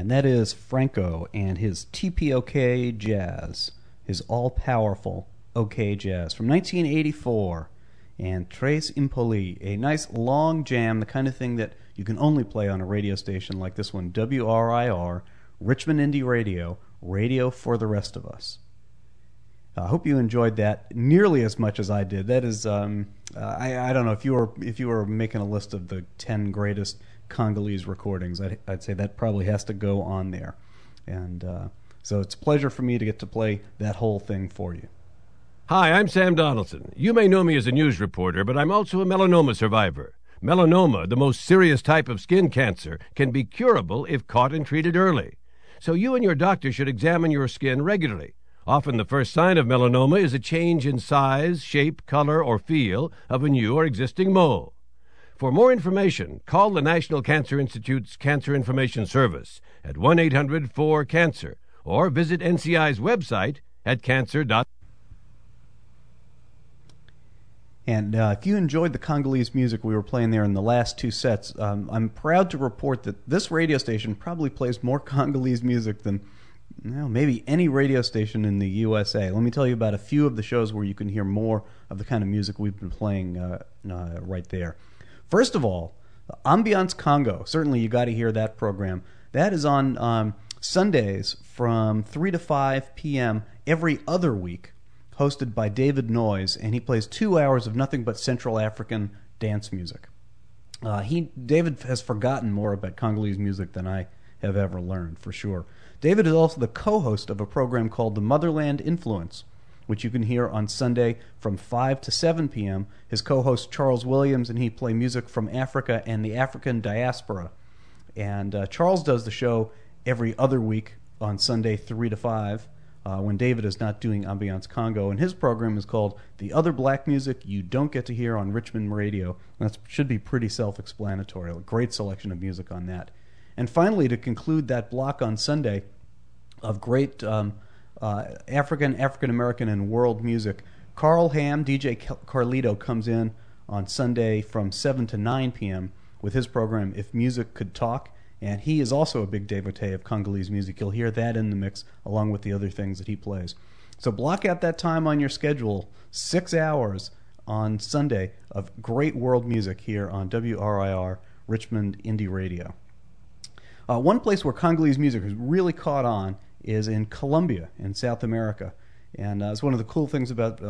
And that is Franco and his TPOK Jazz, his all-powerful OK Jazz from 1984. And Tres Impoli, a nice long jam, the kind of thing that you can only play on a radio station like this one, WRIR, Richmond Indie Radio, radio for the rest of us. I hope you enjoyed that nearly as much as I did. That is, I don't know, if you were making a list of the 10 greatest Congolese recordings, I'd say that probably has to go on there. And so it's a pleasure for me to get to play that whole thing for you. Hi, I'm Sam Donaldson. You may know me as a news reporter, but I'm also a melanoma survivor. Melanoma, the most serious type of skin cancer, can be curable if caught and treated early. So you and your doctor should examine your skin regularly. Often the first sign of melanoma is a change in size, shape, color, or feel of a new or existing mole. For more information, call the National Cancer Institute's Cancer Information Service at 1-800-4-CANCER or visit NCI's website at cancer.org. And if you enjoyed the Congolese music we were playing there in the last two sets, I'm proud to report that this radio station probably plays more Congolese music than maybe any radio station in the USA. Let me tell you about a few of the shows where you can hear more of the kind of music we've been playing right there. First of all, Ambiance Congo. Certainly you got to hear that program. That is on Sundays from 3 to 5 p.m. every other week, hosted by David Noyes, and he plays 2 hours of nothing but Central African dance music. David has forgotten more about Congolese music than I have ever learned, for sure. David is also the co-host of a program called The Motherland Influence, which you can hear on Sunday from 5 to 7 p.m. His co-host Charles Williams, and he play music from Africa and the African diaspora. And Charles does the show every other week on Sunday 3 to 5, when David is not doing Ambiance Congo, and his program is called The Other Black Music You Don't Get to Hear on Richmond Radio. That should be pretty self-explanatory. A great selection of music on that. And finally, to conclude that block on Sunday of great African-American, and world music, Carl Ham, DJ Carlito, comes in on Sunday from 7 to 9 p.m. with his program If Music Could Talk. And he is also a big devotee of Congolese music. You'll hear that in the mix along with the other things that he plays. So block out that time on your schedule, 6 hours on Sunday of great world music here on WRIR, Richmond Indie Radio. One place where Congolese music has really caught on is in Colombia in South America. And it's one of the cool things about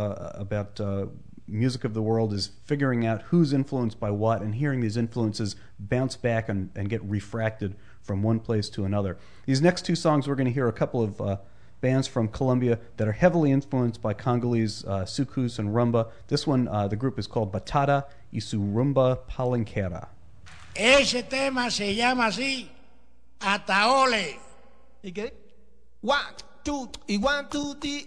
music of the world is figuring out who's influenced by what and hearing these influences bounce back and get refracted from one place to another. These next two songs, we're going to hear a couple of bands from Colombia that are heavily influenced by Congolese soukous and rumba. This one, the group is called Batata y su Rumba Palenquera. Ese tema se llama así, Ataole. ¿Y qué? 1, 2, y 1, 2, 3,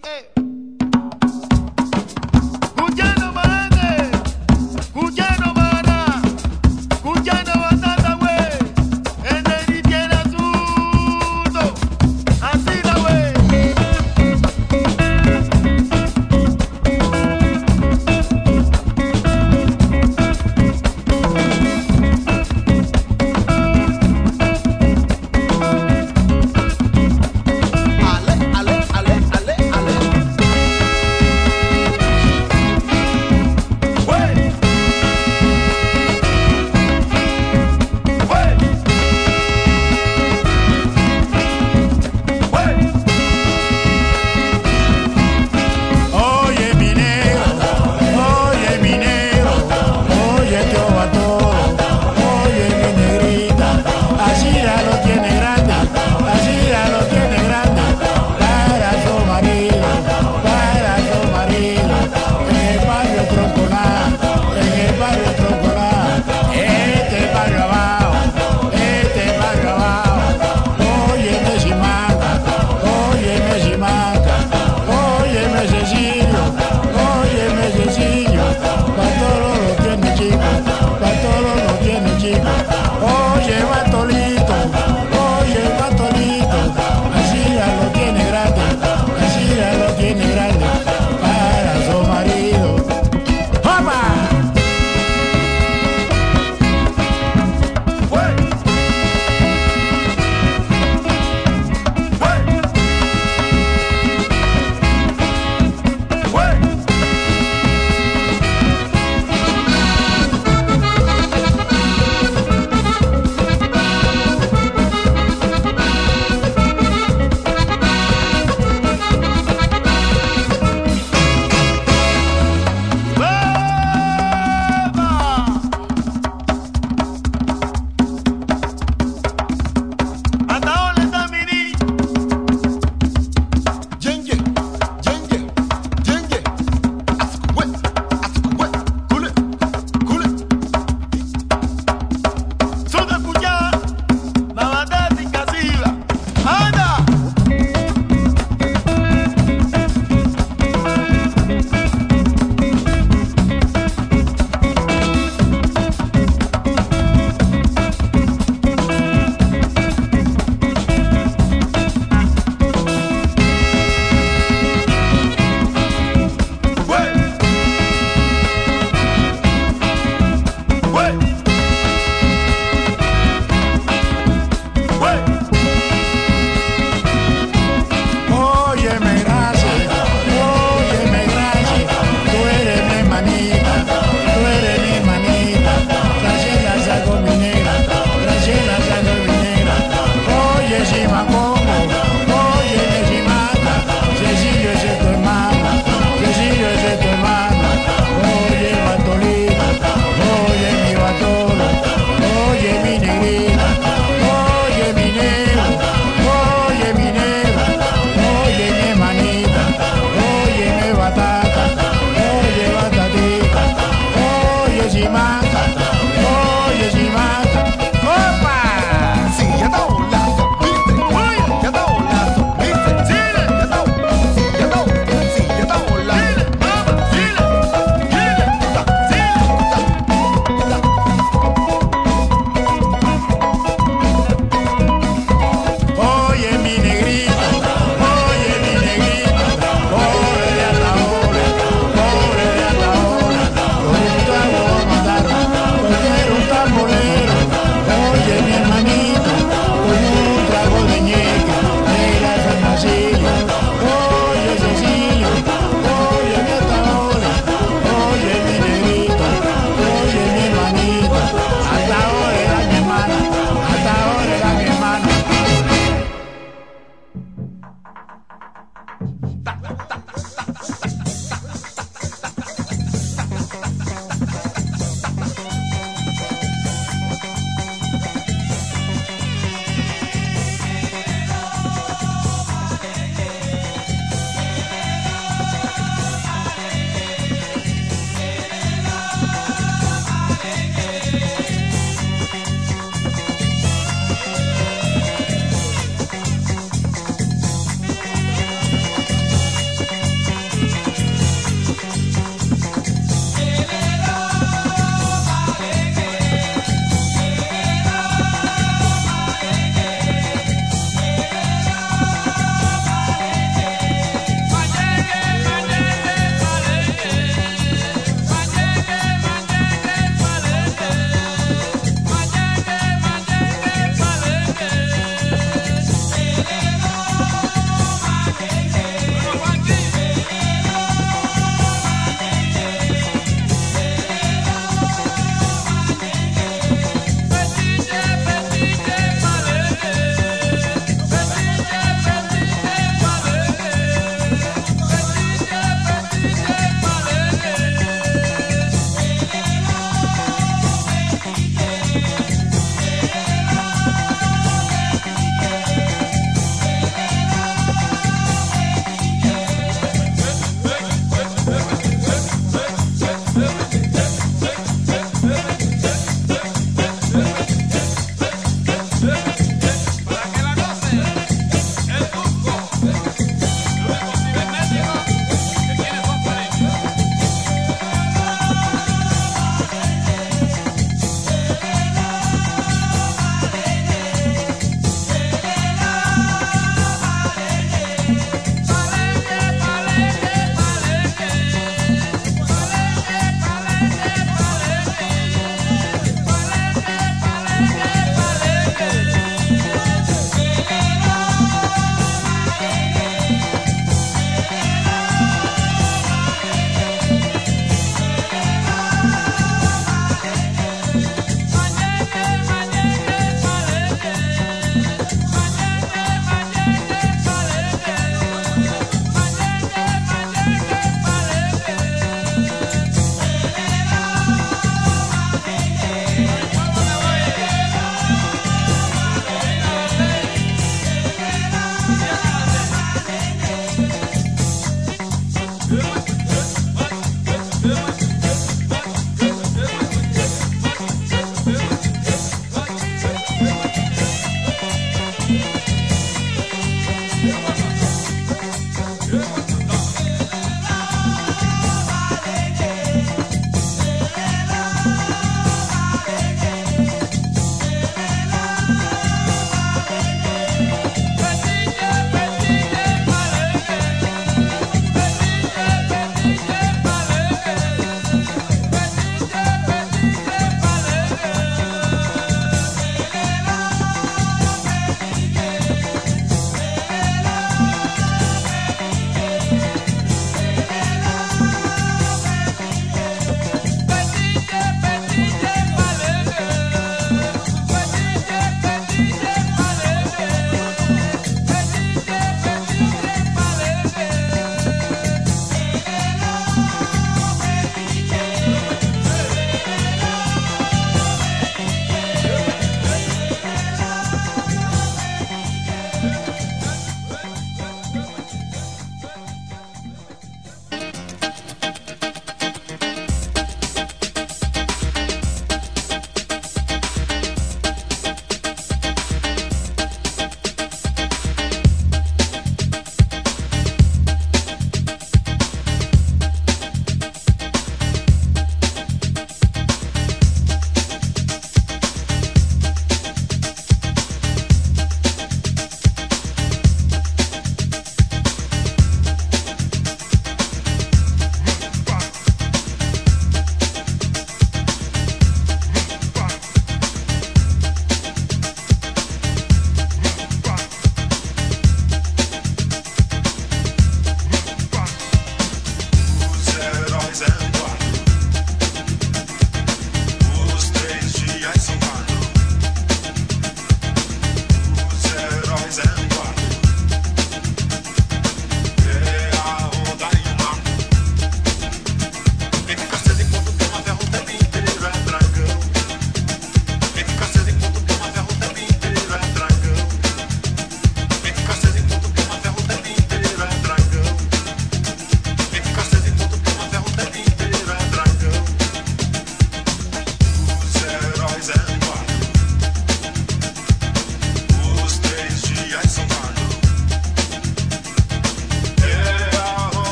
Cuyano Marane, Cuyano Mana, Cuyano Batata, güey, en el tiene asunto, así la güey. ale, ale, ale, ale, ale.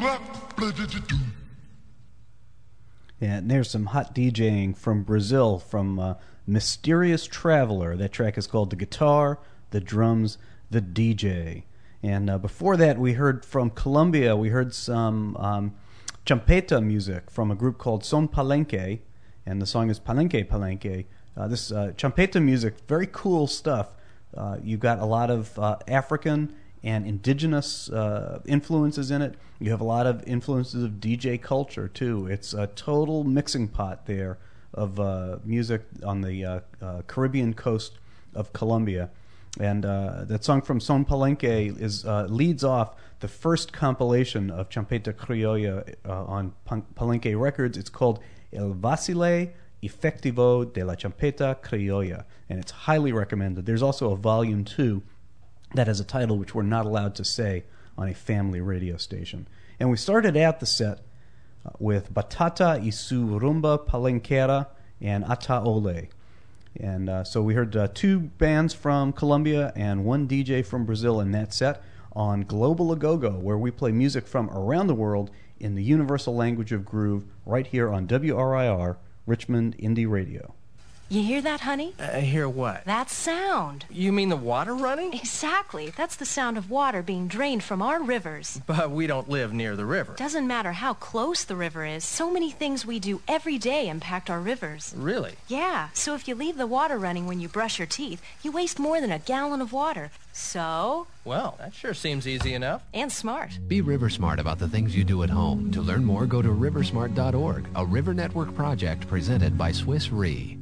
Yeah, and there's some hot DJing from Brazil from Mysterious Traveler. That track is called The Guitar, The Drums, The DJ. And before that, we heard from Colombia, we heard some champeta music from a group called Son Palenque, and the song is Palenque Palenque. This champeta music, very cool stuff. You've got a lot of African and indigenous influences in it. You have a lot of influences of DJ culture, too. It's a total mixing pot there of music on the Caribbean coast of Colombia. And that song from Son Palenque leads off the first compilation of Champeta Criolla on Palenque Records. It's called El Vacile Efectivo de la Champeta Criolla, and it's highly recommended. There's also a volume 2 that has a title which we're not allowed to say on a family radio station. And we started out the set with Batata y su Rumba Palenquera and Ataole. And so we heard 2 bands from Colombia and 1 DJ from Brazil in that set on Global Agogo, where we play music from around the world in the universal language of groove right here on WRIR, Richmond Indie Radio. You hear that, honey? Hear what? That sound. You mean the water running? Exactly. That's the sound of water being drained from our rivers. But we don't live near the river. Doesn't matter how close the river is. So many things we do every day impact our rivers. Really? Yeah. So if you leave the water running when you brush your teeth, you waste more than a gallon of water. So? Well, that sure seems easy enough. And smart. Be river smart about the things you do at home. To learn more, go to riversmart.org, a River Network project presented by Swiss Re.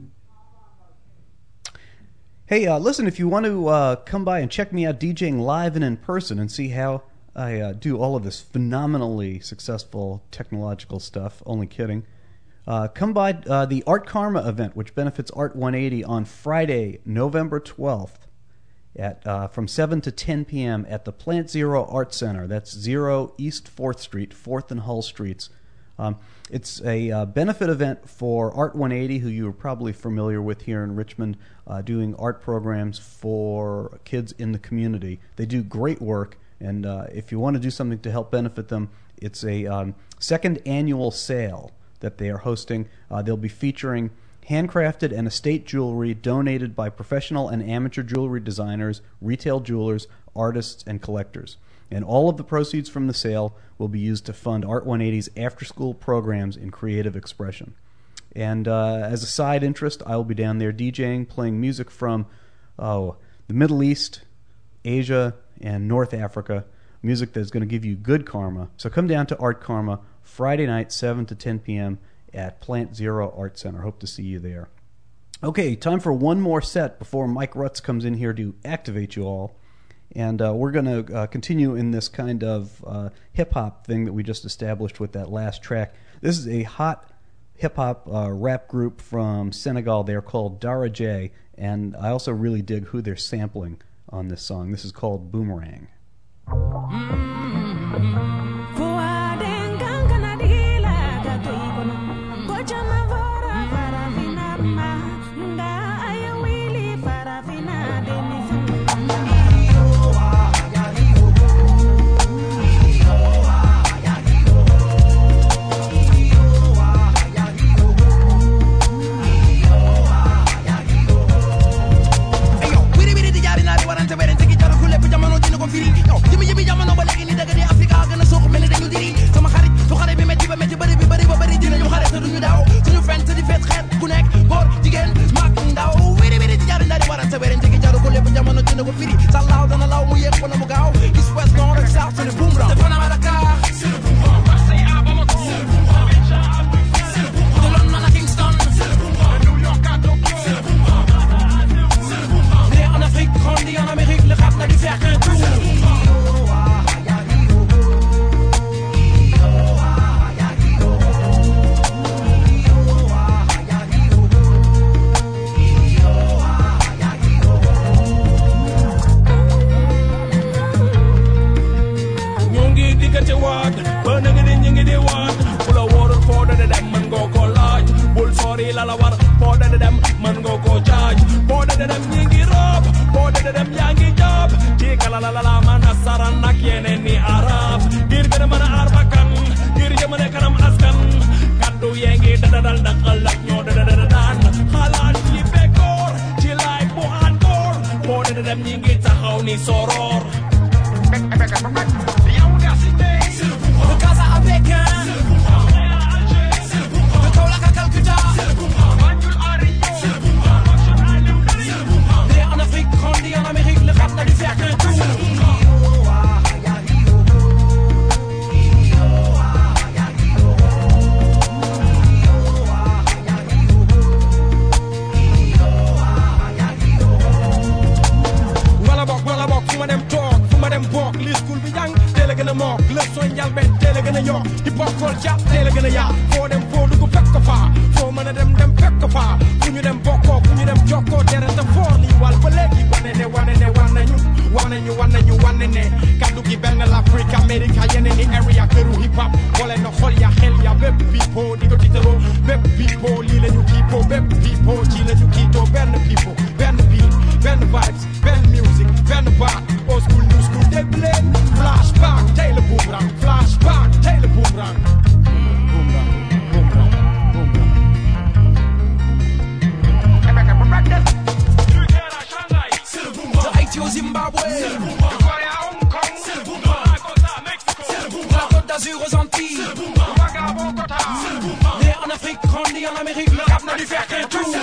Hey, listen, if you want to come by and check me out DJing live and in person and see how I do all of this phenomenally successful technological stuff, only kidding, come by the Art Karma event, which benefits Art 180 on Friday, November 12th, at from 7 to 10 p.m. at the Plant Zero Art Center. That's 0 East 4th Street, 4th and Hull Streets. It's a benefit event for Art 180, who you are probably familiar with here in Richmond, doing art programs for kids in the community. They do great work, and if you want to do something to help benefit them, it's a second annual sale that they are hosting. They'll be featuring handcrafted and estate jewelry donated by professional and amateur jewelry designers, retail jewelers, artists, and collectors. And all of the proceeds from the sale will be used to fund Art 180's after-school programs in creative expression. And as a side interest, I will be down there DJing, playing music from the Middle East, Asia, and North Africa, music that's going to give you good karma. So come down to Art Karma Friday night, 7 to 10 p.m. at Plant Zero Art Center. Hope to see you there. Okay, time for one more set before Mike Rutz comes in here to activate you all. And we're going to continue in this kind of hip-hop thing that we just established with that last track. This is a hot hip-hop rap group from Senegal. They're called Dara J, and I also really dig who they're sampling on this song. This is called Boomerang. Mana saran nak yene ni Arab dir gana mana arbakan de dem ñi ngi taxaw ni soror de Casa à Pékin de Kaolack à Calcutta né en Afrique grandi en Amérique le rap n'a dû faire qu'un tour mook le soñ jal ben teel a gën a yokk hip hop culture teel a gën a yaa foo dem foo dugg fekk ko faa foo mën a dem fekk ko faa fu ñu dem bokkoo fu ñu dem jokkoo dereta foor lii wal ba léegi wane ne wane ne kaddu gi benn l'Afrique America yeneen ni area këru hip hop boole na xol ya xel ya bépp people di ko tiitaroo bépp people lii la ñu kiipoo bépp people ci la ñu kiitoo benn people benn beat benn vibes benn music benn baat old school new school dégg leen flashback tey la boomerang flashback tey la boomerang de Haïti au Zimbabwe de Corée à Hong Kong Mexico la Côte d'Azur aux Antilles Vagabond Kota né en Afrique grandi en Amérique le rap n'a dû faire qu'un tour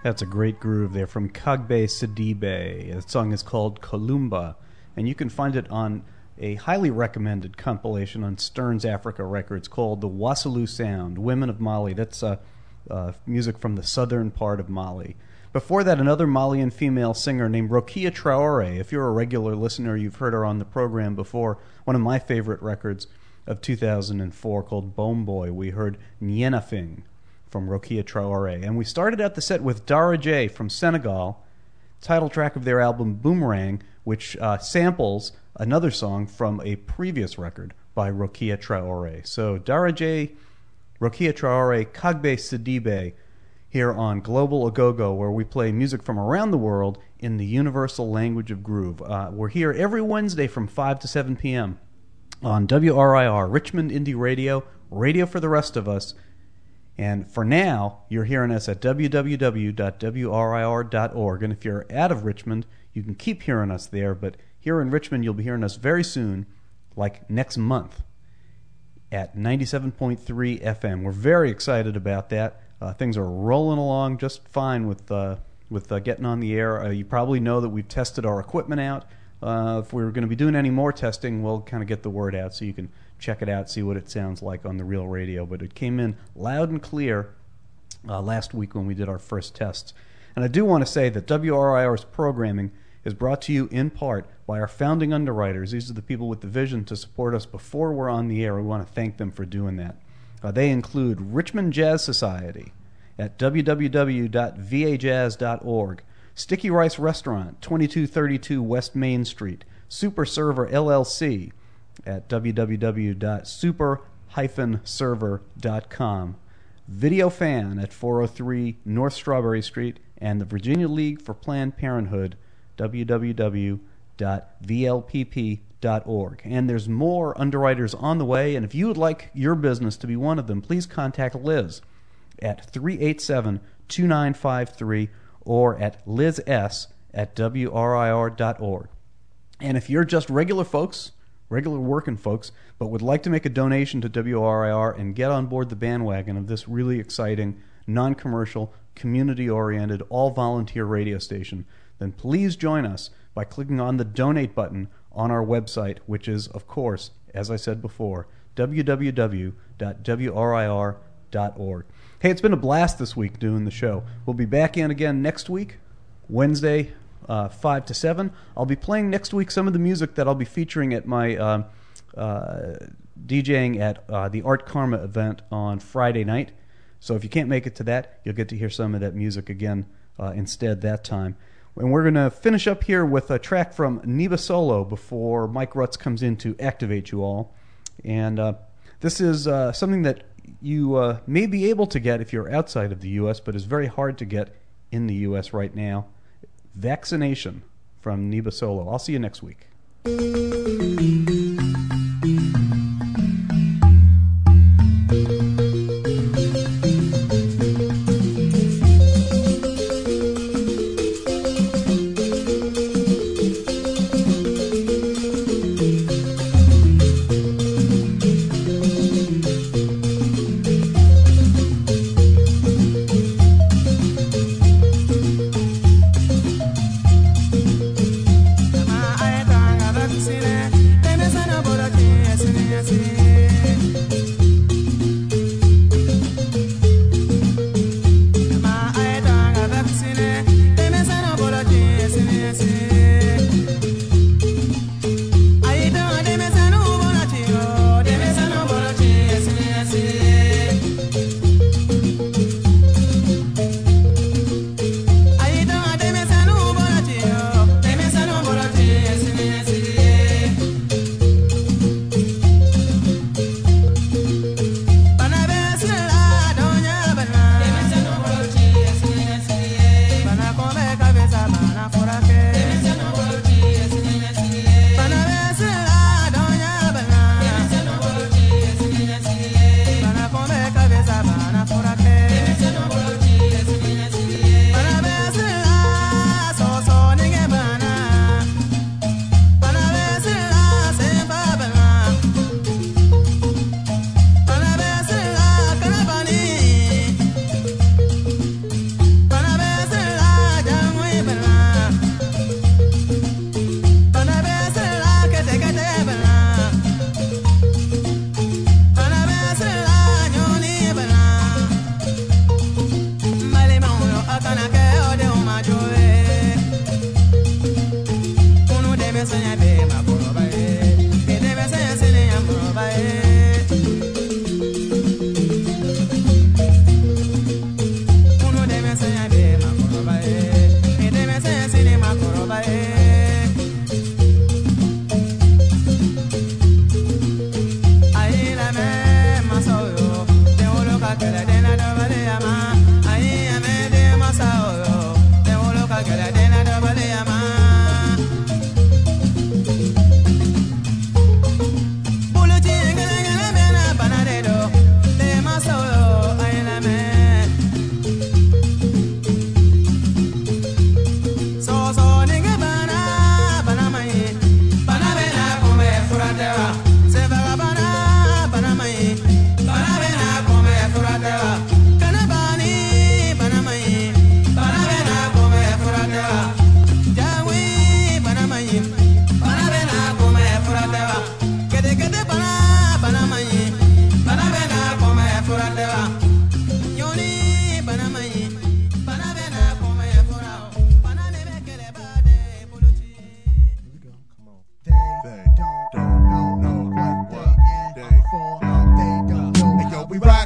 That's a great groove there from Kagbe Sidibe. The song is called Kolumba, and you can find it on a highly recommended compilation on Stearns Africa Records called The Wassalu Sound, Women of Mali. That's music from the southern part of Mali. Before that, another Malian female singer named Rokia Traore. If you're a regular listener, you've heard her on the program before. One of my favorite records of 2004 called Bone Boy. We heard Nyenafing from Rokia Traore. And we started out the set with Dara J from Senegal, title track of their album Boomerang, which samples another song from a previous record by Rokia Traore. So Dara J, Rokia Traore, Kagbe Sidibe, here on Global Agogo, where we play music from around the world in the universal language of groove. We're here every Wednesday from 5 to 7 p.m. on WRIR, Richmond Indie Radio, radio for the rest of us. And for now, you're hearing us at www.wrir.org. And if you're out of Richmond, you can keep hearing us there. But here in Richmond, you'll be hearing us very soon, like next month, at 97.3 FM. We're very excited about that. Things are rolling along just fine with getting on the air. You probably know that we've tested our equipment out. If we're going to be doing any more testing, we'll kind of get the word out so you can check it out, see what it sounds like on the real radio. But it came in loud and clear last week when we did our first tests. And I do want to say that WRIR's programming is brought to you in part by our founding underwriters. These are the people with the vision to support us before we're on the air. We want to thank them for doing that. They include Richmond Jazz Society at www.vajazz.org, Sticky Rice Restaurant, 2232 West Main Street, Super Server LLC at www.super-server.com, Video Fan at 403 North Strawberry Street, and the Virginia League for Planned Parenthood, www.vlpp.org. And there's more underwriters on the way, and if you would like your business to be one of them, please contact Liz at 387-2953 or at lizs@wrir.org. And if you're just regular folks, regular working folks, but would like to make a donation to WRIR and get on board the bandwagon of this really exciting, non-commercial, community-oriented, all-volunteer radio station, then please join us by clicking on the donate button on our website, which is, of course, as I said before, www.wrir.org. Hey, it's been a blast this week doing the show. We'll be back in again next week, Wednesday, 5 to 7. I'll be playing next week some of the music that I'll be featuring at my DJing at the Art Karma event on Friday night. So if you can't make it to that, you'll get to hear some of that music again instead that time. And we're going to finish up here with a track from Neba Solo before Mike Rutz comes in to activate you all. And this is something that you may be able to get if you're outside of the U.S., but is very hard to get in the U.S. right now. Vaccination from Neba Solo. I'll see you next week. Tienes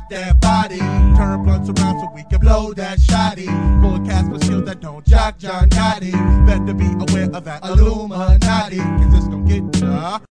that body. Turn blunts around so we can blow that shoddy. Forecast for skills that don't jock John Gotti. Better be aware of that Illuminati, cause it's gonna get ya.